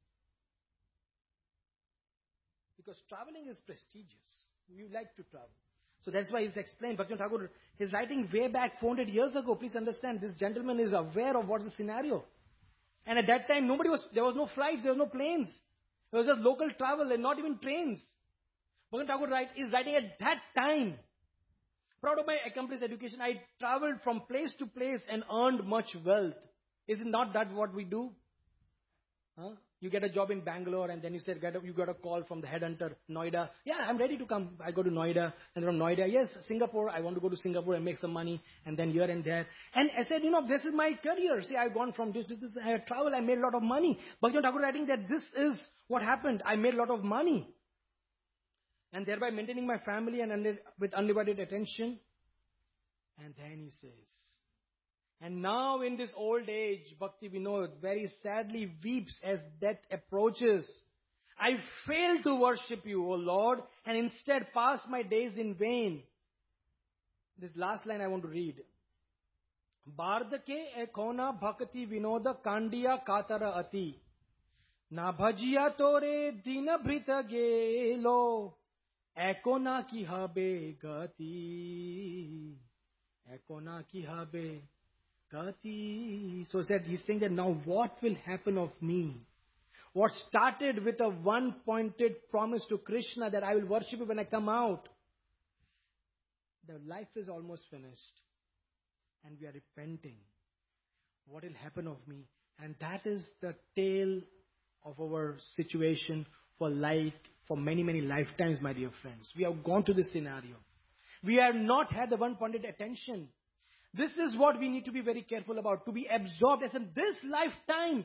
Because traveling is prestigious. You like to travel. So that's why he's explained. Bhaktivinoda Thakur, he's writing way back four hundred years ago. Please understand, this gentleman is aware of what's the scenario. And at that time, nobody was, there was no flights, there was no planes. It was just local travel and not even trains. Bhaktivinoda Thakur write, is writing at that time. Proud of my accomplished education, I traveled from place to place and earned much wealth. Is it not that what we do? Huh? You get a job in Bangalore and then you said get a, you got a call from the headhunter, Noida. Yeah, I'm ready to come. I go to Noida. And from Noida, yes, Singapore. I want to go to Singapore and make some money. And then here and there. And I said, you know, this is my career. See, I've gone from this to this. I have traveled. I made a lot of money. Bhaktivinoda Thakur writing that this is what happened. I made a lot of money. And thereby maintaining my family and under, with undivided attention. And then he says, and now in this old age, Bhakti Vinod very sadly weeps as death approaches. I fail to worship you, O Lord, and instead pass my days in vain. This last line I want to read. Bardake ekona bhakti vinoda kandiya katara ati. Na bhajiya tore dina bhrita gelo. Ekona ki habe gati. Ekona ki habe gati. So said, he's saying that now what will happen of me? What started with a one-pointed promise to Krishna that I will worship you when I come out. The life is almost finished. And we are repenting. What will happen of me? And that is the tale of our situation for life, for many, many lifetimes, my dear friends. We have gone to this scenario. We have not had the one-pointed attention. This is what we need to be very careful about. To be absorbed as in this lifetime.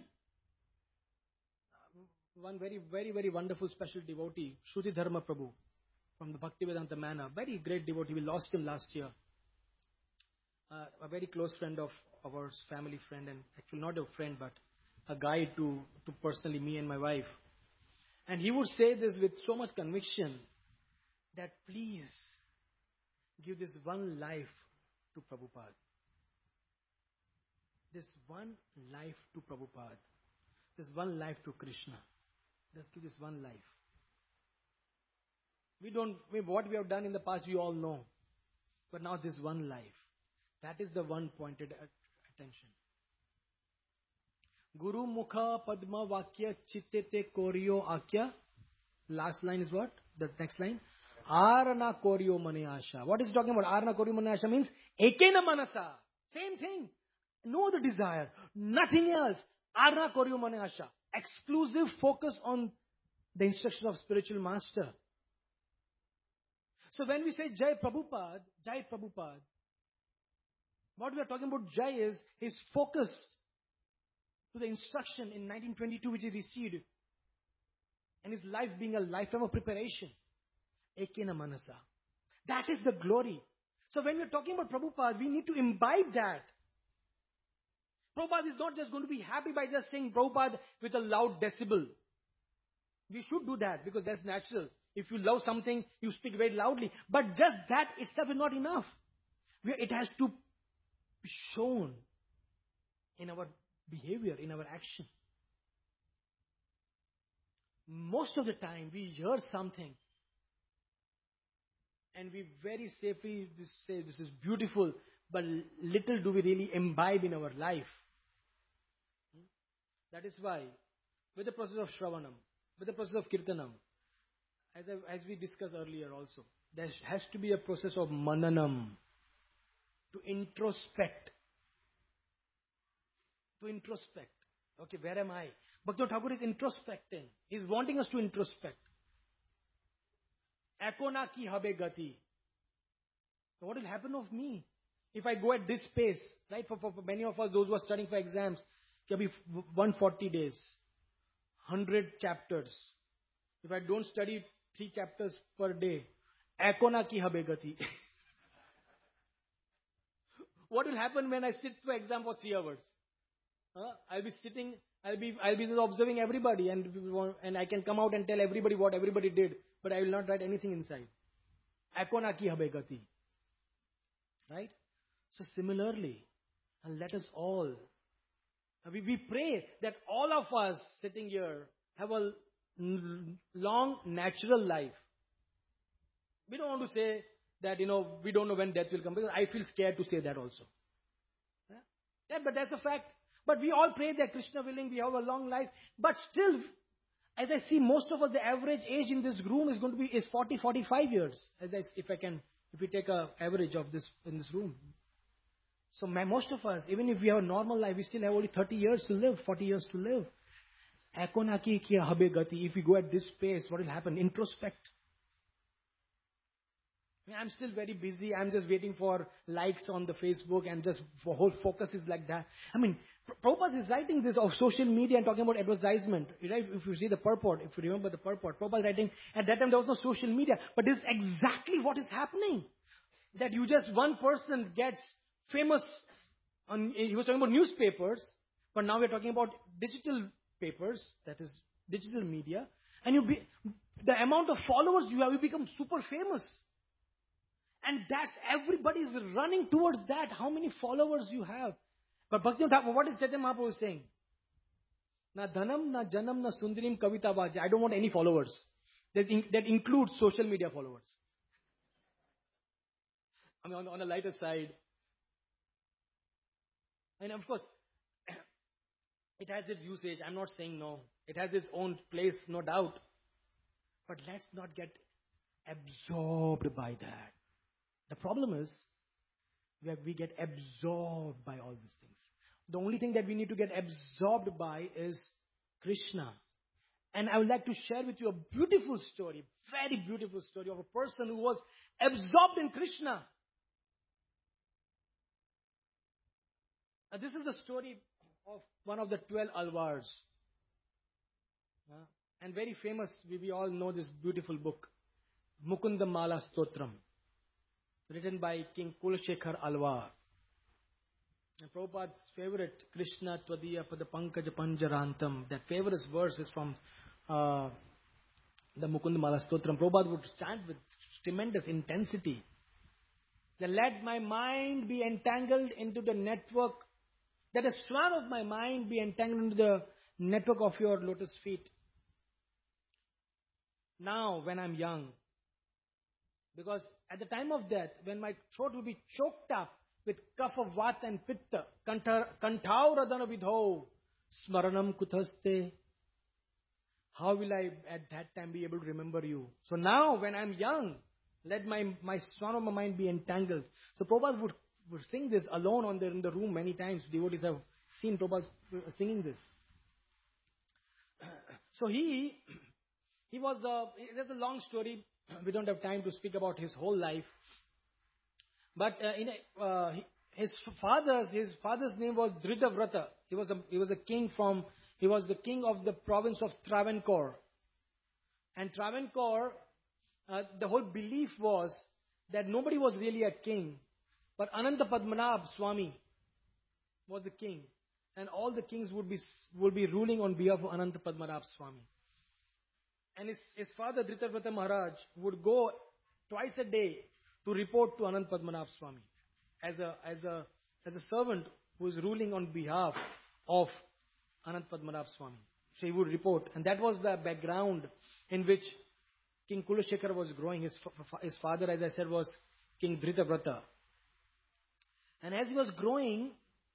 One very, very, very wonderful special devotee, Shruti Dharma Prabhu, from the Bhaktivedanta Manna. Very great devotee. We lost him last year. Uh, a very close friend of, of our family friend, and actually not a friend, but a guide to, to personally me and my wife. And he would say this with so much conviction, that please give this one life to Prabhupada. This one life to Prabhupada. This one life to Krishna. Just give this one life. We don't, we, what we have done in the past, we all know. But now this one life. That is the one pointed attention. Guru Mukha Padma Vakya Chittete Koryo Akya. Last line is what? The next line. Arana Koryo Mane Asha. What is he talking about? Arana Koryo Mane Asha means Ekena Manasa. Same thing. No other desire. Nothing else. Arana Koryo Mane Asha. Exclusive focus on the instructions of spiritual master. So when we say Jai Prabhupada, Jai Prabhupada, what we are talking about Jai is his focus to the instruction in nineteen twenty-two which he received. and his life being a lifetime of preparation. Ekena manasa. That is the glory. So when we're talking about Prabhupada, we need to imbibe that. Prabhupada is not just going to be happy by just saying Prabhupada with a loud decibel. We should do that because that's natural. If you love something, you speak very loudly. But just that itself is not enough. We- It has to be shown in our behavior, in our action. Most of the time, we hear something and we very safely just say, this is beautiful, but little do we really imbibe in our life. That is why, with the process of Shravanam, with the process of Kirtanam, as, I, as we discussed earlier also, there has to be a process of Mananam, to introspect. To introspect. Okay, where am I? Bhaktivinoda Thakur is introspecting. He's wanting us to introspect. Ekona ki habe gati. So what will happen of me? If I go at this pace, right, for, for, for many of us, those who are studying for exams, it can be one hundred forty days, one hundred chapters. If I don't study three chapters per day, Ekona ki habe gati. What will happen when I sit for exam for three hours? Huh? I'll be sitting, I'll be, I'll be just observing everybody, and and I can come out and tell everybody what everybody did, but I will not write anything inside. Ekona ki habe gati. Right? So similarly, and let us all, we, we pray that all of us sitting here have a n- long natural life. We don't want to say that, you know, we don't know when death will come, because I feel scared to say that also. Yeah, yeah, but that's a fact. But we all pray that Krishna willing, we have a long life. But still, as I see, most of us, the average age in this room is going to be is forty, forty-five years. As I, if I can, if we take a average of this in this room. So my, most of us, even if we have a normal life, we still have only thirty years to live, forty years to live. Ekona ki kiya habe gati. If we go at this pace, what will happen? Introspect. I'm still very busy. I'm just waiting for likes on the Facebook, and just the whole focus is like that. I mean, Prabhupada is writing this of social media and talking about advertisement. Right? If you see the purport, if you remember the purport, Prabhupada is writing, at that time there was no social media. But this is exactly what is happening. That you just, one person gets famous. On, he was talking about newspapers, but now we're talking about digital papers, that is digital media. And you be, the amount of followers you have, you become super famous. And that's, everybody is running towards that, how many followers you have. But Bhaktivinoda Thakur, what is Chaitanya Mahaprabhu saying? Na dhanam, na janam, na sundarim kavita vaja. I don't want any followers. That, in, that includes social media followers. I mean, on, on the lighter side. And of course, it has its usage. I'm not saying no. It has its own place, no doubt. But let's not get absorbed by that. The problem is, where we get absorbed by all these things. The only thing that we need to get absorbed by is Krishna. And I would like to share with you a beautiful story, very beautiful story of a person who was absorbed in Krishna. Now, this is the story of one of the twelve Alvars. Uh, and very famous, we, we all know this beautiful book, Mukunda Mala Stotram, written by King Kulshekhar Alvar. And Prabhupada's favorite, Krishna Tvadiya Pada Pankaja Panjarantam, that favorite verse is from uh, the Mukunda Mala Stotram. Prabhupada would chant with tremendous intensity. That let my mind be entangled into the network, that a swan of my mind be entangled into the network of your lotus feet. Now, when I'm young, because at the time of death, when my throat will be choked up with kapha, vata and pitta, kantauradana vidho, smaranam kuthaste, how will I at that time be able to remember you? So now, when I'm young, let my, my swan of my mind be entangled. So Prabhupada would, would sing this alone on the, in the room many times. Devotees have seen Prabhupada singing this. So he, he was, uh, there's a long story. We don't have time to speak about his whole life. But uh, in a, uh, his father's, his father's name was Dhridavrata. He was a, he was a king from, he was the king of the province of Travancore. And Travancore, uh, the whole belief was that nobody was really a king, but Ananta Padmanabh Swami was the king. And all the kings would be, would be ruling on behalf of Ananta Padmanabh Swami. And his, his father, Dhritavrata Maharaj, would go twice a day to report to Ananta Padmanabh Swami as a, as a, as a servant who is ruling on behalf of Ananta Padmanabh Swami. So he would report. And that was the background in which King Kulashekara was growing. His, his father, as I said, was King Dhritavrata. And as he was growing,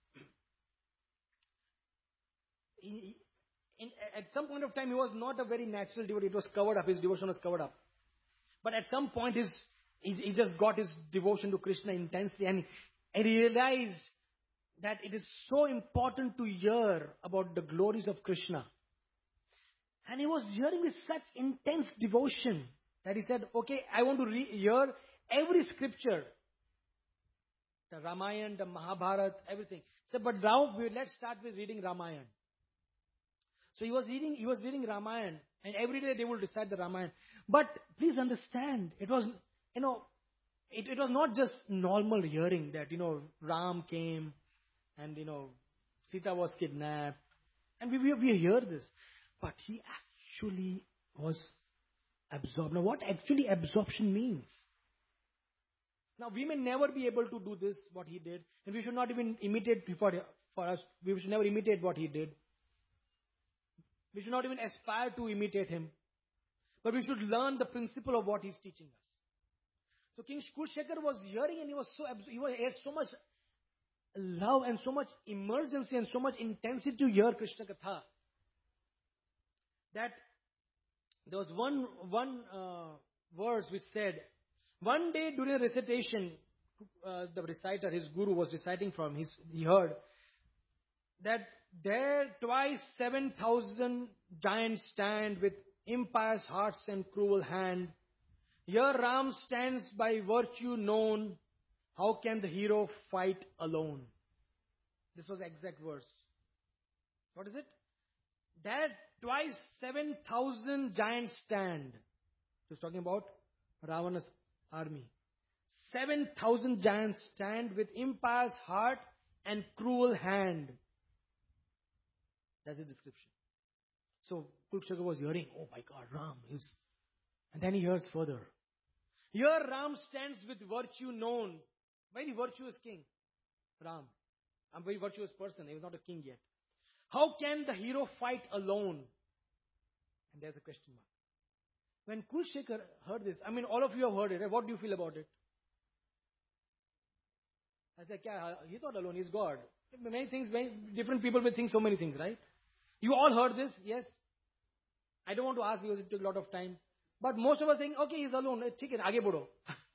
he, in, at some point of time, he was not a very natural devotee. It was covered up. His devotion was covered up. But at some point, his, he, he just got his devotion to Krishna intensely. And, and he realized that it is so important to hear about the glories of Krishna. And he was hearing with such intense devotion that he said, okay, I want to re- hear every scripture. The Ramayana, the Mahabharata, everything. He said, but now we, let's start with reading Ramayana. So he was reading, he was reading Ramayana, and every day they will recite the Ramayana. But please understand, it was, you know, it, it was not just normal hearing that, you know, Ram came and, you know, Sita was kidnapped. And we, we, we hear this. But he actually was absorbed. Now, what actually absorption means? Now, we may never be able to do this, what he did. And we should not even imitate, for, for us, we should never imitate what he did. We should not even aspire to imitate him. But we should learn the principle of what he's teaching us. So King Kulashekara was hearing, and he was so absor- he, was, he had so much love and so much emergency and so much intensity to hear Krishna Katha, that there was one, one uh, verse which said, one day during a recitation, uh, the reciter, his guru was reciting from, his, he heard that there twice seven thousand giants stand with impious hearts and cruel hand. Here Ram stands by virtue known. How can the hero fight alone? This was the exact verse. What is it? There twice seven thousand giants stand. He was talking about Ravana's army. Seven thousand giants stand with impious heart and cruel hand. That's the description. So Kulashekara was hearing, oh my God, Ram is. And then he hears further. Here Ram stands with virtue known. Very virtuous king. Ram. I'm a very virtuous person. He was not a king yet. How can the hero fight alone? And there's a question mark. When Kulashekara heard this, I mean, all of you have heard it. Right? What do you feel about it? I said, he's not alone, he's God. Many things, many different people will think so many things, right? You all heard this, yes? I don't want to ask because it took a lot of time. But most of us think, okay, he's alone. Take it, aage badho.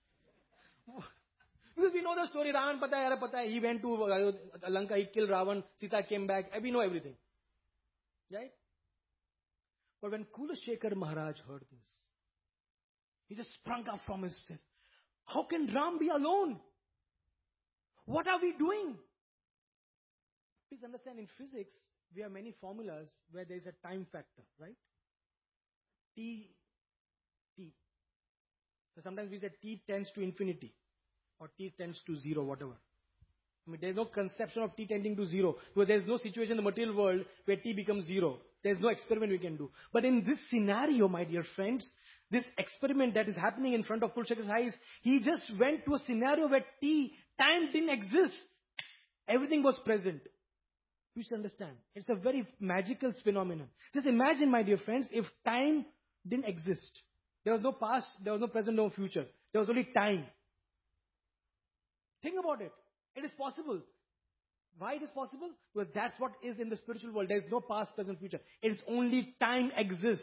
Because we know the story, Ravan pata hai, pata hai. He went to Lanka, he killed Ravan, Sita came back, we know everything. Right? But when Kulashekara Maharaj heard this, he just sprung up from his seat. How can Ram be alone? What are we doing? Please understand, in physics, we have many formulas where there is a time factor, right? T, T. So sometimes we say T tends to infinity or T tends to zero, whatever. I mean, there is no conception of T tending to zero. Because there is no situation in the material world where T becomes zero. There is no experiment we can do. But in this scenario, my dear friends, this experiment that is happening in front of Kulashekara's eyes, he just went to a scenario where T, time didn't exist. Everything was present. You should understand. It's a very magical phenomenon. Just imagine, my dear friends, if time didn't exist. There was no past, there was no present, no future. There was only time. Think about it. It is possible. Why it is possible? Because that's what is in the spiritual world. There is no past, present, future. It is only time exists.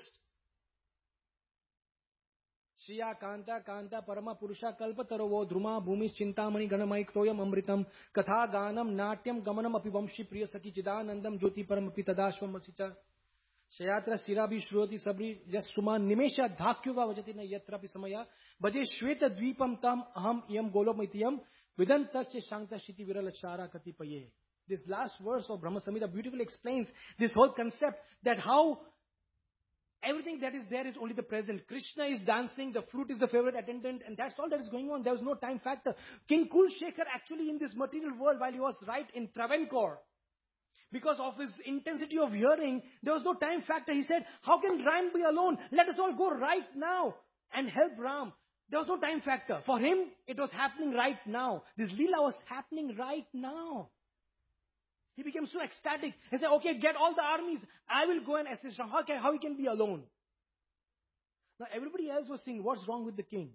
Shriya Kanta Kanta Parama Purusha Kalpa Taravo Druma Bhumi Chintamani Ganamai Kroyam Amritam Katha Ganam Natyam Gamanam Api Vamshi Priya Saki Chidanandam Jyoti Param Api Tadashvam Masicha Shayatra Sirabi Shroti Sabri Yasuma Nimesha Dhakyuva Vajatina Yatrapi Samaya Bhaje Shweta Dvipam Tam Aham Yam Golomithiyam Vidanta Shankta Shiti Viralachara Katipaye. This last verse of Brahma Samhita beautifully explains this whole concept that how Everything that is there is only the present. Krishna is dancing, the flute is the favorite attendant, and that's all that is going on. There was no time factor. King Kulshekhar actually in this material world, while he was right in Travancore, because of his intensity of hearing, there was no time factor. He said, how can Ram be alone? Let us all go right now and help Ram. There was no time factor. For him, it was happening right now. This Leela was happening right now. He became so ecstatic. He said, okay, get all the armies. I will go and assist Ram. How can, how he can be alone? Now everybody else was saying, what's wrong with the king?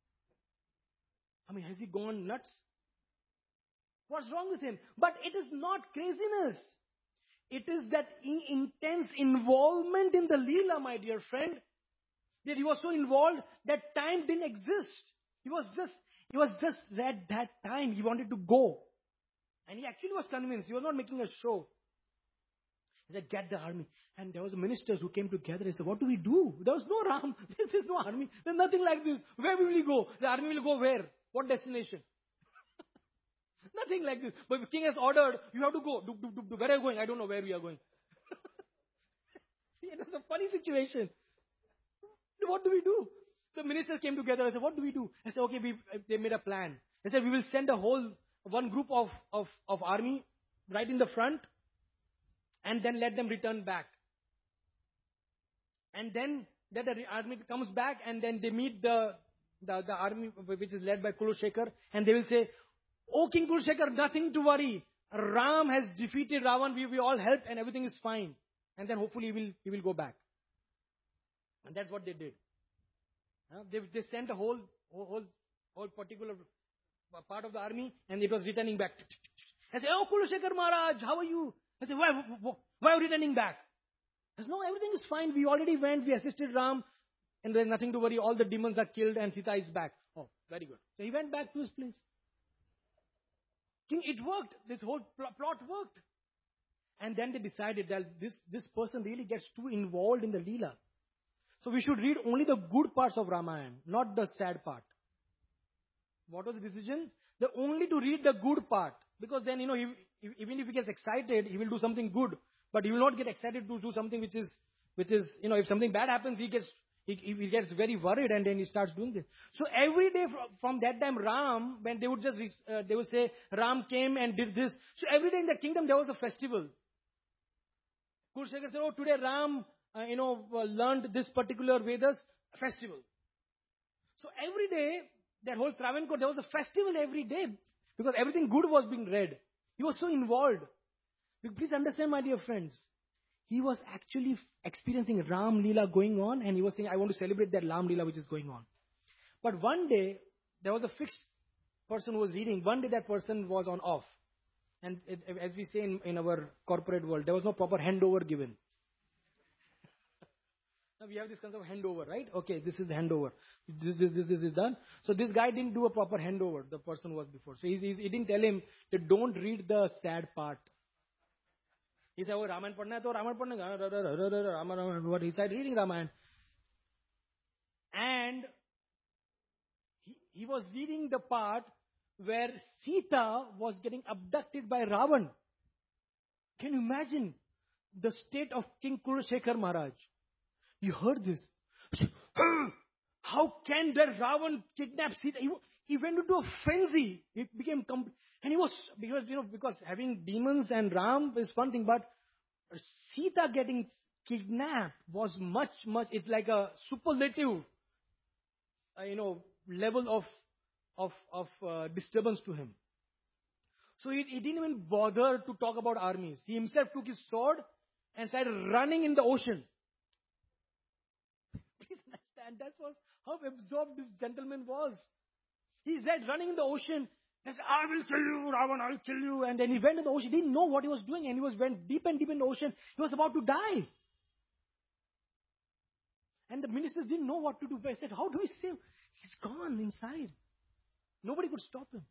I mean, has he gone nuts? What's wrong with him? But it is not craziness. It is that in- intense involvement in the Leela, my dear friend, that he was so involved that time didn't exist. He was just, he was just at that time. He wanted to go. And he actually was convinced. He was not making a show. He said, get the army. And there was ministers who came together and said, what do we do? There was no Ram. There is no army. There's nothing like this. Where will we go? The army will go where? What destination? Nothing like this. But the king has ordered, you have to go. Do, do, do, do. Where are you going? I don't know where we are going. It was a funny situation. What do we do? The ministers came together and said, what do we do? I said, okay, we, they made a plan. They said, we will send a whole, one group of, of, of army right in the front and then let them return back. And then that the army comes back and then they meet the, the, the army which is led by Kulshekhar and they will say, oh King Kulshekhar, nothing to worry. Ram has defeated Ravan. We, we all helped and everything is fine. And then hopefully he will, he will go back. And that's what they did. Uh, they, they sent a whole, whole, whole particular part of the army and it was returning back. I said, oh Kulshekhar Maharaj, how are you? I said, why, why, why are you returning back? I said, no, everything is fine. We already went, we assisted Ram and there's nothing to worry. All the demons are killed and Sita is back. Oh, very good. So he went back to his place. King, it worked. This whole pl- plot worked. And then they decided that this, this person really gets too involved in the Leela. So we should read only the good parts of Ramayana, not the sad part. What was the decision? The only to read the good part. Because then, you know, he, even if he gets excited, he will do something good. But he will not get excited to do something which is, which is, you know, if something bad happens, he gets, he, he gets very worried and then he starts doing this. So every day from, from that time, Ram, when they would just, uh, they would say, Ram came and did this. So every day in the kingdom, there was a festival. Kulshekhar said, oh, today Ram, uh, you know, uh, learned this particular Vedas festival. So every day, that whole Travancore, there was a festival every day. Because everything good was being read. He was so involved. Please understand, my dear friends. He was actually experiencing Ram Leela going on and he was saying, I want to celebrate that Ram Leela which is going on. But one day, there was a fixed person who was reading. One day that person was on off. And it, as we say in, in our corporate world, there was no proper handover given. Now we have this concept of handover, right? Okay, this is the handover. This, this, this, this is done. So this guy didn't do a proper handover. The person was before. So he's, he's, he didn't tell him that don't read the sad part. He said, oh, Ramayana padna hai, to Ramayana padna. Ramayana, what he started reading Ramayana. And he, he was reading the part where Sita was getting abducted by Ravan. Can you imagine the state of King Kulshekhar Maharaj? You heard this. How can that Ravan kidnap Sita? He, he went into a frenzy. It became complete. And he was, because, you know, because having demons and Ram is one thing, but Sita getting kidnapped was much, much, it's like a superlative, uh, you know, level of, of, of uh, disturbance to him. So he, he didn't even bother to talk about armies. He himself took his sword and started running in the ocean. Please understand, that was how absorbed this gentleman was. He said running in the ocean, he said, I will kill you, Ravan, I will kill you. And then he went in the ocean. He didn't know what he was doing and he was went deep and deep in the ocean. He was about to die. And the ministers didn't know what to do. They said, how do we save? He's gone inside. Nobody could stop him.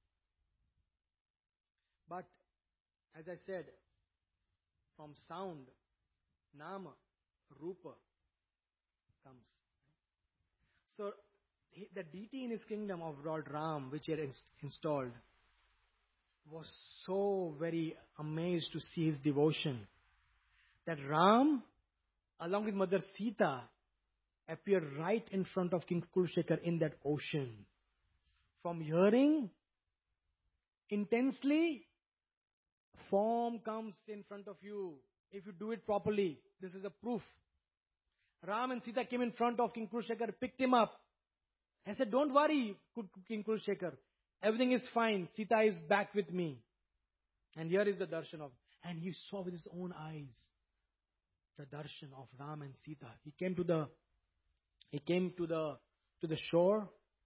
But, as I said, from sound, Nama, Rupa comes. So, he, the deity in his kingdom of Lord Ram, which he had inst- installed, was so very amazed to see his devotion that Ram along with Mother Sita, appear right in front of King Kurushekar in that ocean. From hearing intensely, form comes in front of you. If you do it properly, this is a proof. Ram and Sita came in front of King Kurushekar, picked him up, and said, don't worry, King Kurushekar. Everything is fine. Sita is back with me. And here is the darshan of, and he saw with his own eyes the darshan of Ram and Sita. He came to the, he came to the, to the shore.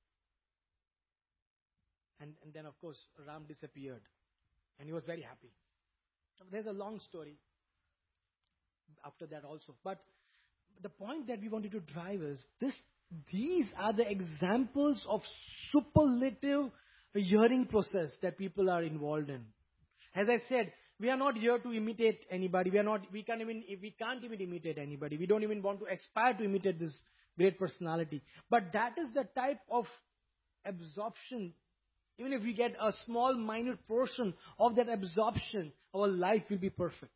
And, and then of course Ram disappeared. And he was very happy. There's a long story after that also. But the point that we wanted to drive is this, these are the examples of superlative hearing process that people are involved in. As I said, we are not here to imitate anybody. We are not, we can't even, we can't even imitate anybody. We don't even want to aspire to imitate this great personality. But that is the type of absorption. Even if we get a small, minute portion of that absorption, our life will be perfect.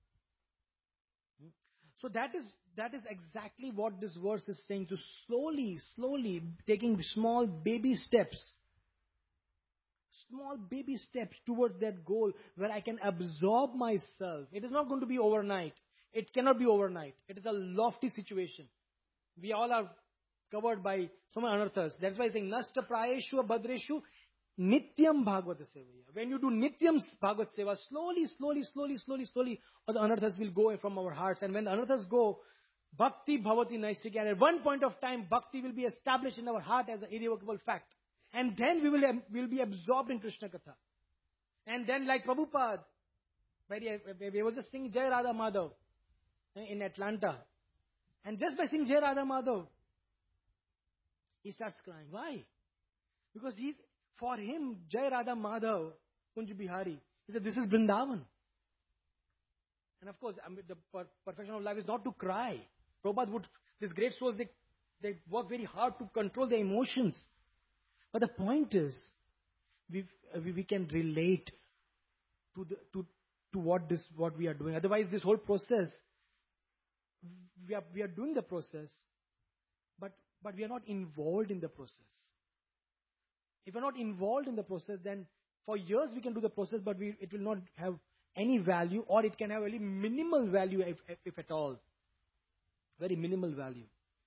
So that is, that is exactly what this verse is saying, to slowly, slowly taking small baby steps. Small baby steps towards that goal where I can absorb myself. It is not going to be overnight. It cannot be overnight. It is a lofty situation. We all are covered by so many anarthas. That's why I say, Nasta Prayeshu Bhadreshu Nityam Bhagavata Sevaya. When you do Nityam Bhagavad Seva, slowly, slowly, slowly, slowly, slowly, all the anarthas will go from our hearts. And when the anarthas go, Bhakti Bhavati Naistika. And at one point of time, Bhakti will be established in our heart as an irrevocable fact. And then we will, will be absorbed in Krishna Katha. And then like Prabhupada, we was just singing Jai Radha Madhav in Atlanta. And just by singing Jai Radha Madhav, he starts crying. Why? Because he's, for him, Jai Radha Madhav, Kunj Bihari, he said, this is Vrindavan. And of course, I mean, the per- perfection of life is not to cry. Prabhupada would, these great souls, they, they work very hard to control their emotions. But the point is, we we can relate to the to to what this what we are doing. Otherwise, this whole process, we are we are doing the process, but but we are not involved in the process. If we are not involved in the process, then for years we can do the process, but we it will not have any value, or it can have only minimal value, if if at all, very minimal value.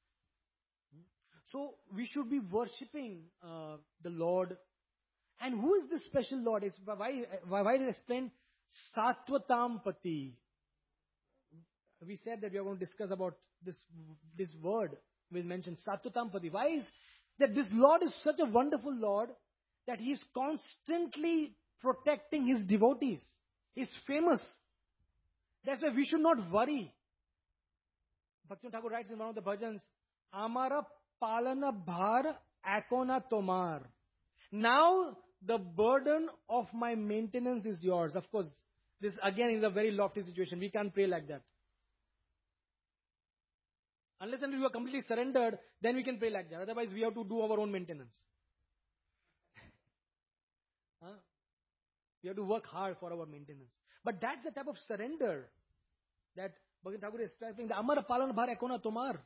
So we should be worshipping uh, the Lord. And who is this special Lord? It's, why, why, why did I explain Sattvatam Pati? We said that we are going to discuss about this, this word. We'll mention Sattvatam Pati. Why is that this Lord is such a wonderful Lord that He is constantly protecting His devotees. He's famous. That's why we should not worry. Bhaktivinoda Thakur writes in one of the bhajans, Amara Palana Bhar Akona Tomar. Now the burden of my maintenance is yours. Of course, this again is a very lofty situation. We can't pray like that. Unless until you are completely surrendered, then we can pray like that. Otherwise, we have to do our own maintenance. huh? We have to work hard for our maintenance. But that's the type of surrender that Bhaktivinoda Thakur is striving. The Amara Palana Bhar Akona Tomar.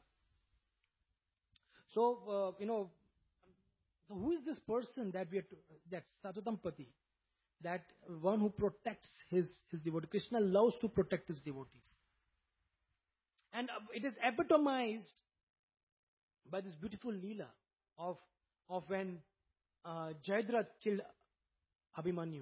So, uh, you know, so who is this person that we are, to, that's Sattvatam Pati, that one who protects his, his devotees. Krishna loves to protect his devotees. And uh, it is epitomized by this beautiful Leela of, of when uh, Jayadratha killed Abhimanyu.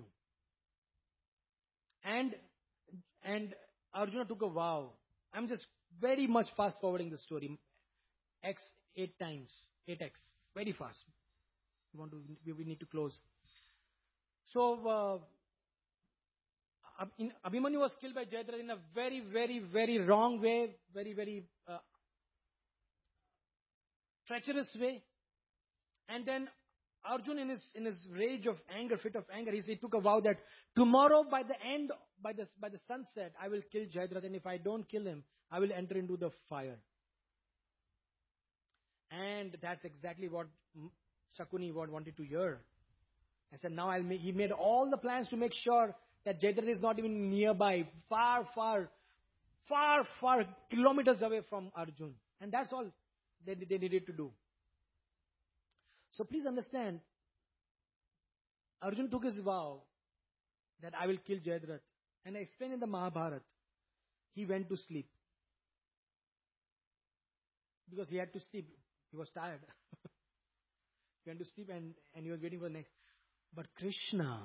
And, and Arjuna took a vow. I'm just very much fast forwarding the story. X eight times, eight x, very fast. We want to, we need to close. So, uh, in, Abhimanyu was killed by Jayadratha in a very, very, very wrong way, very, very uh, treacherous way. And then Arjuna, in his in his rage of anger, fit of anger, he, he took a vow that tomorrow, by the end, by the by the sunset, I will kill Jayadratha, and if I don't kill him, I will enter into the fire. And that's exactly what Shakuni wanted to hear. I said, now I'll make, he made all the plans to make sure that Jayadratha is not even nearby, far, far, far, far kilometers away from Arjun. And that's all they, they needed to do. So please understand, Arjun took his vow that I will kill Jayadratha. And I explained in the Mahabharata, he went to sleep. Because he had to sleep. He was tired. He went to sleep and, and he was waiting for the next. But Krishna,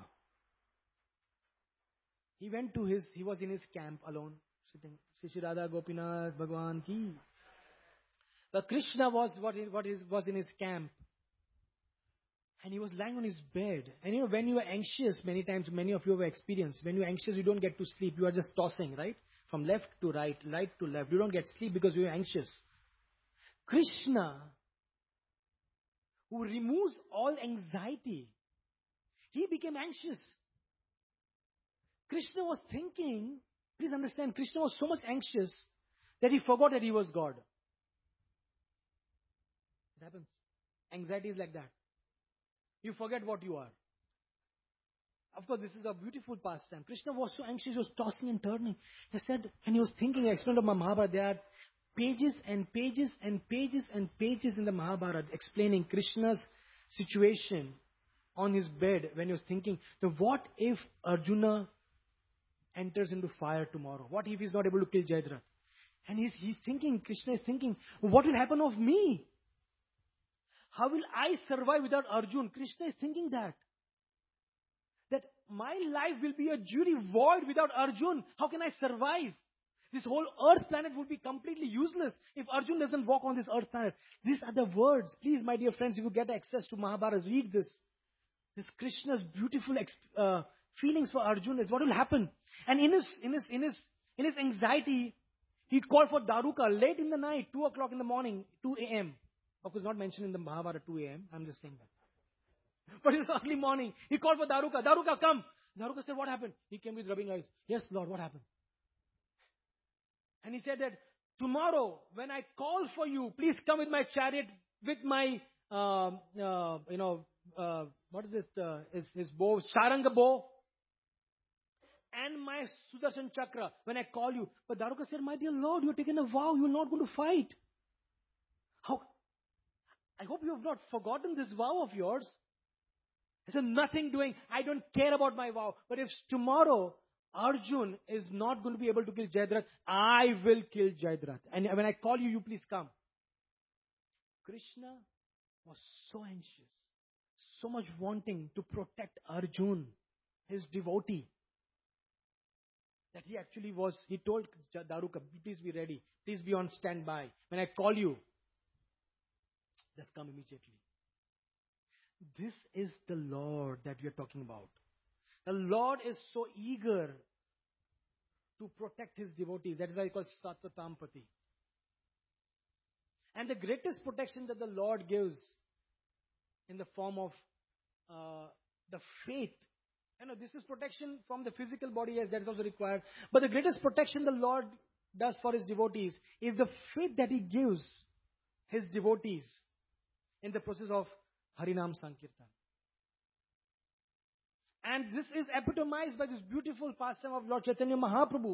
he went to his, he was in his camp alone, sitting. Shri Radha Gopinath Bhagwan ki. But Krishna was what, he, what is, was in his camp. And he was lying on his bed. And you know, when you are anxious, many times, many of you have experienced, when you are anxious, you don't get to sleep. You are just tossing, right? From left to right, right to left. You don't get sleep because you are anxious. Krishna, who removes all anxiety, he became anxious. Krishna was thinking, please understand, Krishna was so much anxious that he forgot that he was God. It happens. Anxiety is like that. You forget what you are. Of course, this is a beautiful pastime. Krishna was so anxious, he was tossing and turning. He said, and he was thinking, I explained of Mahabharata, there are pages and pages and pages and pages in the Mahabharata explaining Krishna's situation on his bed when he was thinking, so what if Arjuna enters into fire tomorrow? What if he's not able to kill Jayadratha? And he's, he's thinking, Krishna is thinking, what will happen of me? How will I survive without Arjun? Krishna is thinking that. That my life will be a jury void without Arjun. How can I survive? This whole earth planet would be completely useless if Arjun doesn't walk on this earth planet. These are the words. Please, my dear friends, if you get access to Mahabharata, read this. This Krishna's beautiful uh, feelings for Arjun is what will happen. And in his, in his, in his, in his anxiety, he called for Daruka late in the night, two o'clock in the morning, two a.m. Of course, not mentioned in the Mahabharata two a.m. I'm just saying that. But it's early morning. He called for Daruka. Daruka, come. Daruka said, what happened? He came with rubbing eyes. Yes, Lord, what happened? And he said that, tomorrow, when I call for you, please come with my chariot, with my, uh, uh, you know, uh, what is this, uh, his, his bow, Sharanga bow, and my Sudarshan Chakra, when I call you. But Daruka said, my dear Lord, you're taking a vow, you're not going to fight. How? I hope you have not forgotten this vow of yours. He said, nothing doing. I don't care about my vow. But if tomorrow Arjun is not going to be able to kill Jayadratha, I will kill Jayadratha. And when I call you, you please come. Krishna was so anxious, so much wanting to protect Arjun, his devotee, that he actually was, he told Daruka, please be ready. Please be on standby. When I call you, just come immediately. This is the Lord that we are talking about. The Lord is so eager to protect his devotees. That is why he calls Satatampati. And the greatest protection that the Lord gives in the form of uh, the faith. You know, this is protection from the physical body, yes, that is also required. But the greatest protection the Lord does for his devotees is the faith that he gives his devotees in the process of Harinam Sankirtan. And this is epitomized by this beautiful pastime of Lord Chaitanya Mahaprabhu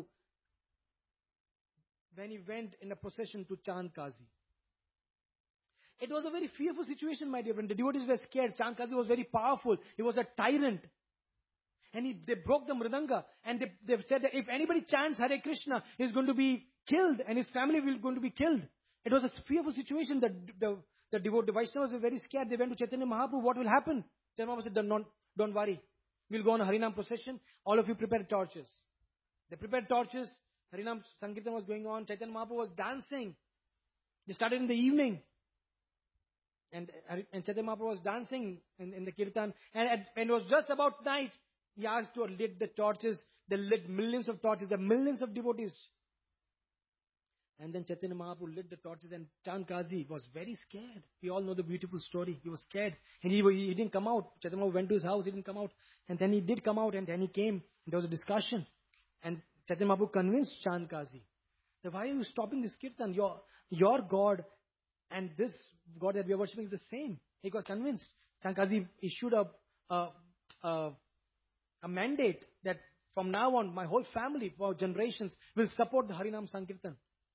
when he went in a procession to Chand Kazi. It was a very fearful situation, my dear friend. The devotees were scared. Chand Kazi was very powerful. He was a tyrant. And he, they broke the mridanga. And they, they said that if anybody chants Hare Krishna, he's going to be killed and his family will going to be killed. It was a fearful situation. The, the, the, devote, the Vaishnavas were very scared. They went to Chaitanya Mahaprabhu. What will happen? Chaitanya Mahaprabhu said, don't, don't worry. We'll go on a Harinam procession. All of you prepare torches. They prepared torches. Harinam Sankirtan was going on. Chaitanya Mahaprabhu was dancing. They started in the evening. And, and Chaitanya Mahaprabhu was dancing in, in the kirtan. And, at, and it was just about night. He asked to lit the torches. They lit millions of torches. There are millions of devotees. And then Chaitanya Mahaprabhu lit the torches and Chand Kazi was very scared. We all know the beautiful story. He was scared. And he, he didn't come out. Chaitanya Mahaprabhu went to his house. He didn't come out. And then he did come out and then he came. And there was a discussion. And Chaitanya Mahaprabhu convinced Chand Kazi that why are you stopping this kirtan? Your, your God and this God that we are worshipping is the same. He got convinced. Chand Kazi issued a, a, a, a mandate that from now on, my whole family for generations will support the Harinam Sankirtan.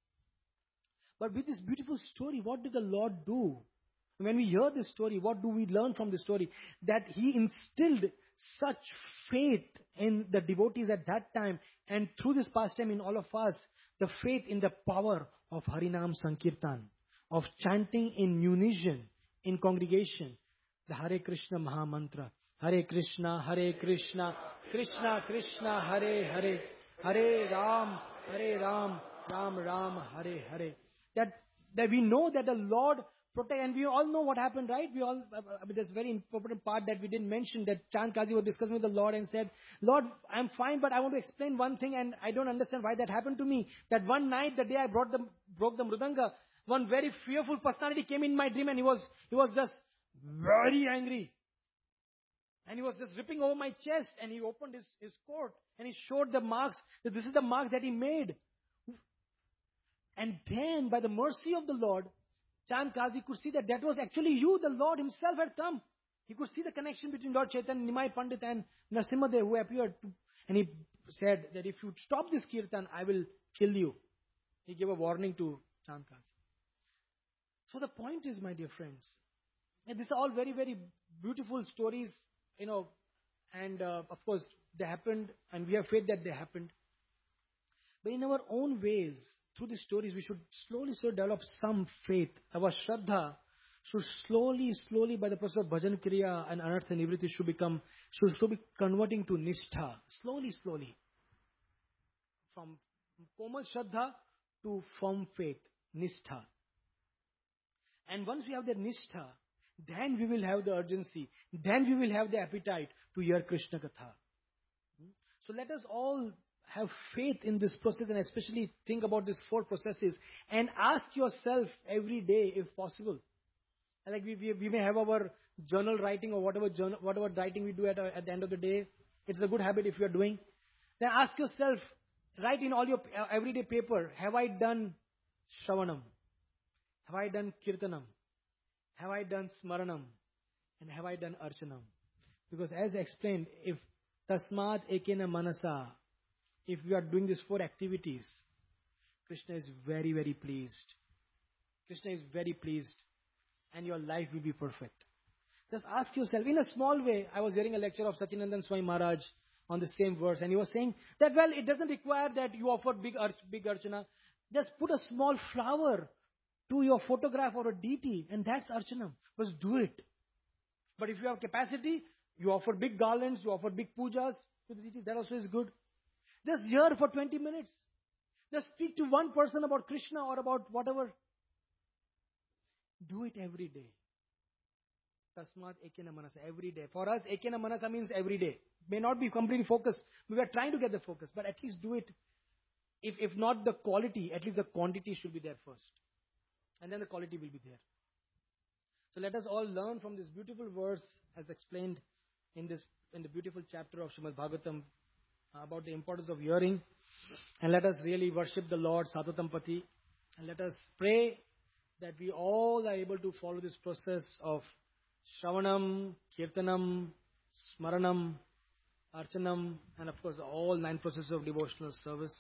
But with this beautiful story, what did the Lord do? When we hear this story, what do we learn from this story? That He instilled such faith in the devotees at that time, and through this pastime in all of us, the faith in the power of Harinam Sankirtan, of chanting in unison, in congregation, the Hare Krishna Maha Mantra. Hare Krishna, Hare Krishna, Krishna Krishna, Hare Hare, Hare Ram, Hare Ram, Ram Ram, Hare Hare. That, that we know that the Lord protect, and we all know what happened, right? We all, uh, uh, there's a very important part that we didn't mention, that Chand Kazi was discussing with the Lord and said, Lord, I'm fine, but I want to explain one thing, and I don't understand why that happened to me. That one night, the day I brought the, broke the Mridanga, one very fearful personality came in my dream, and he was, he was just very angry. And he was just ripping over my chest, and he opened his, his coat, and he showed the marks, that this is the marks that he made. And then, by the mercy of the Lord, Chand Kazi could see that that was actually you, the Lord Himself had come. He could see the connection between Lord Chaitanya, Nimai Pandit and Narasimhadev who appeared. To, and he said that if you stop this kirtan, I will kill you. He gave a warning to Chand Kazi. So the point is, my dear friends, and these are all very, very beautiful stories, you know, and uh, of course they happened, and we have faith that they happened. But in our own ways, through these stories, we should slowly, slowly develop some faith. Our Shraddha should slowly, slowly, by the process of Bhajan Kriya and Anartha Nivritti, should become, should, should be converting to Nishtha. Slowly, slowly. From Komal Shraddha to firm faith. Nishtha. And once we have the Nishtha, then we will have the urgency. Then we will have the appetite to hear Krishna Katha. So let us all have faith in this process, and especially think about these four processes, and ask yourself every day, if possible. Like we, we, we may have our journal writing or whatever journal, whatever writing we do at, at the end of the day. It's a good habit if you are doing. Then ask yourself, write in all your uh, everyday paper, have I done Shravanam? Have I done Kirtanam? Have I done Smaranam? And have I done Archanam? Because as I explained, if Tasmat Ekena Manasa, if we are doing these four activities, Krishna is very, very pleased. Krishna is very pleased, and your life will be perfect. Just ask yourself, in a small way, I was hearing a lecture of Sachinandan Swami Maharaj on the same verse, and he was saying that, well, it doesn't require that you offer big, arch, big archana. Just put a small flower to your photograph or a deity, and that's archanam. Just do it. But if you have capacity, you offer big garlands, you offer big pujas to the deities, that also is good. Just hear for twenty minutes. Just speak to one person about Krishna or about whatever. Do it every day. Tasmat Ekena Manasa, every day. For us, Ekena Manasa means every day. May not be completely focused. We are trying to get the focus, but at least do it. If, if not the quality, at least the quantity should be there first. And then the quality will be there. So let us all learn from this beautiful verse as explained in this in the beautiful chapter of Srimad Bhagavatam about the importance of hearing. And let us really worship the Lord, Satatampati. And let us pray that we all are able to follow this process of Shravanam, Kirtanam, Smaranam, Archanam, and of course all nine processes of devotional service.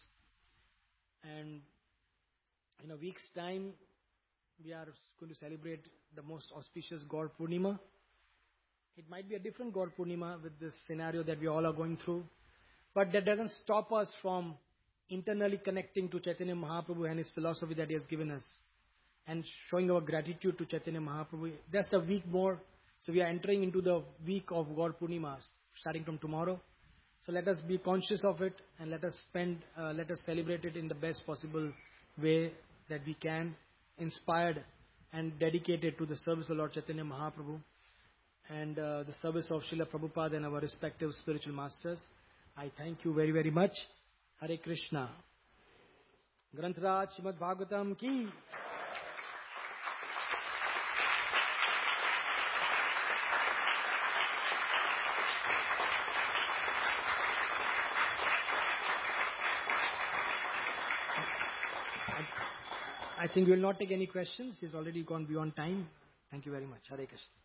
And in a week's time, we are going to celebrate the most auspicious Gaur Purnima. It might be a different Gaur Purnima with this scenario that we all are going through. But that doesn't stop us from internally connecting to Chaitanya Mahaprabhu and his philosophy that he has given us, and showing our gratitude to Chaitanya Mahaprabhu. Just a week more. So we are entering into the week of Gaur Purnima, starting from tomorrow. So let us be conscious of it, and let us spend, uh, let us celebrate it in the best possible way that we can, inspired and dedicated to the service of Lord Chaitanya Mahaprabhu and uh, the service of Srila Prabhupada and our respective spiritual masters. I thank you very, very much. Hare Krishna. Granth Raj Srimad Bhagavatam ki. I think we will not take any questions. He's already gone beyond time. Thank you very much. Hare Krishna.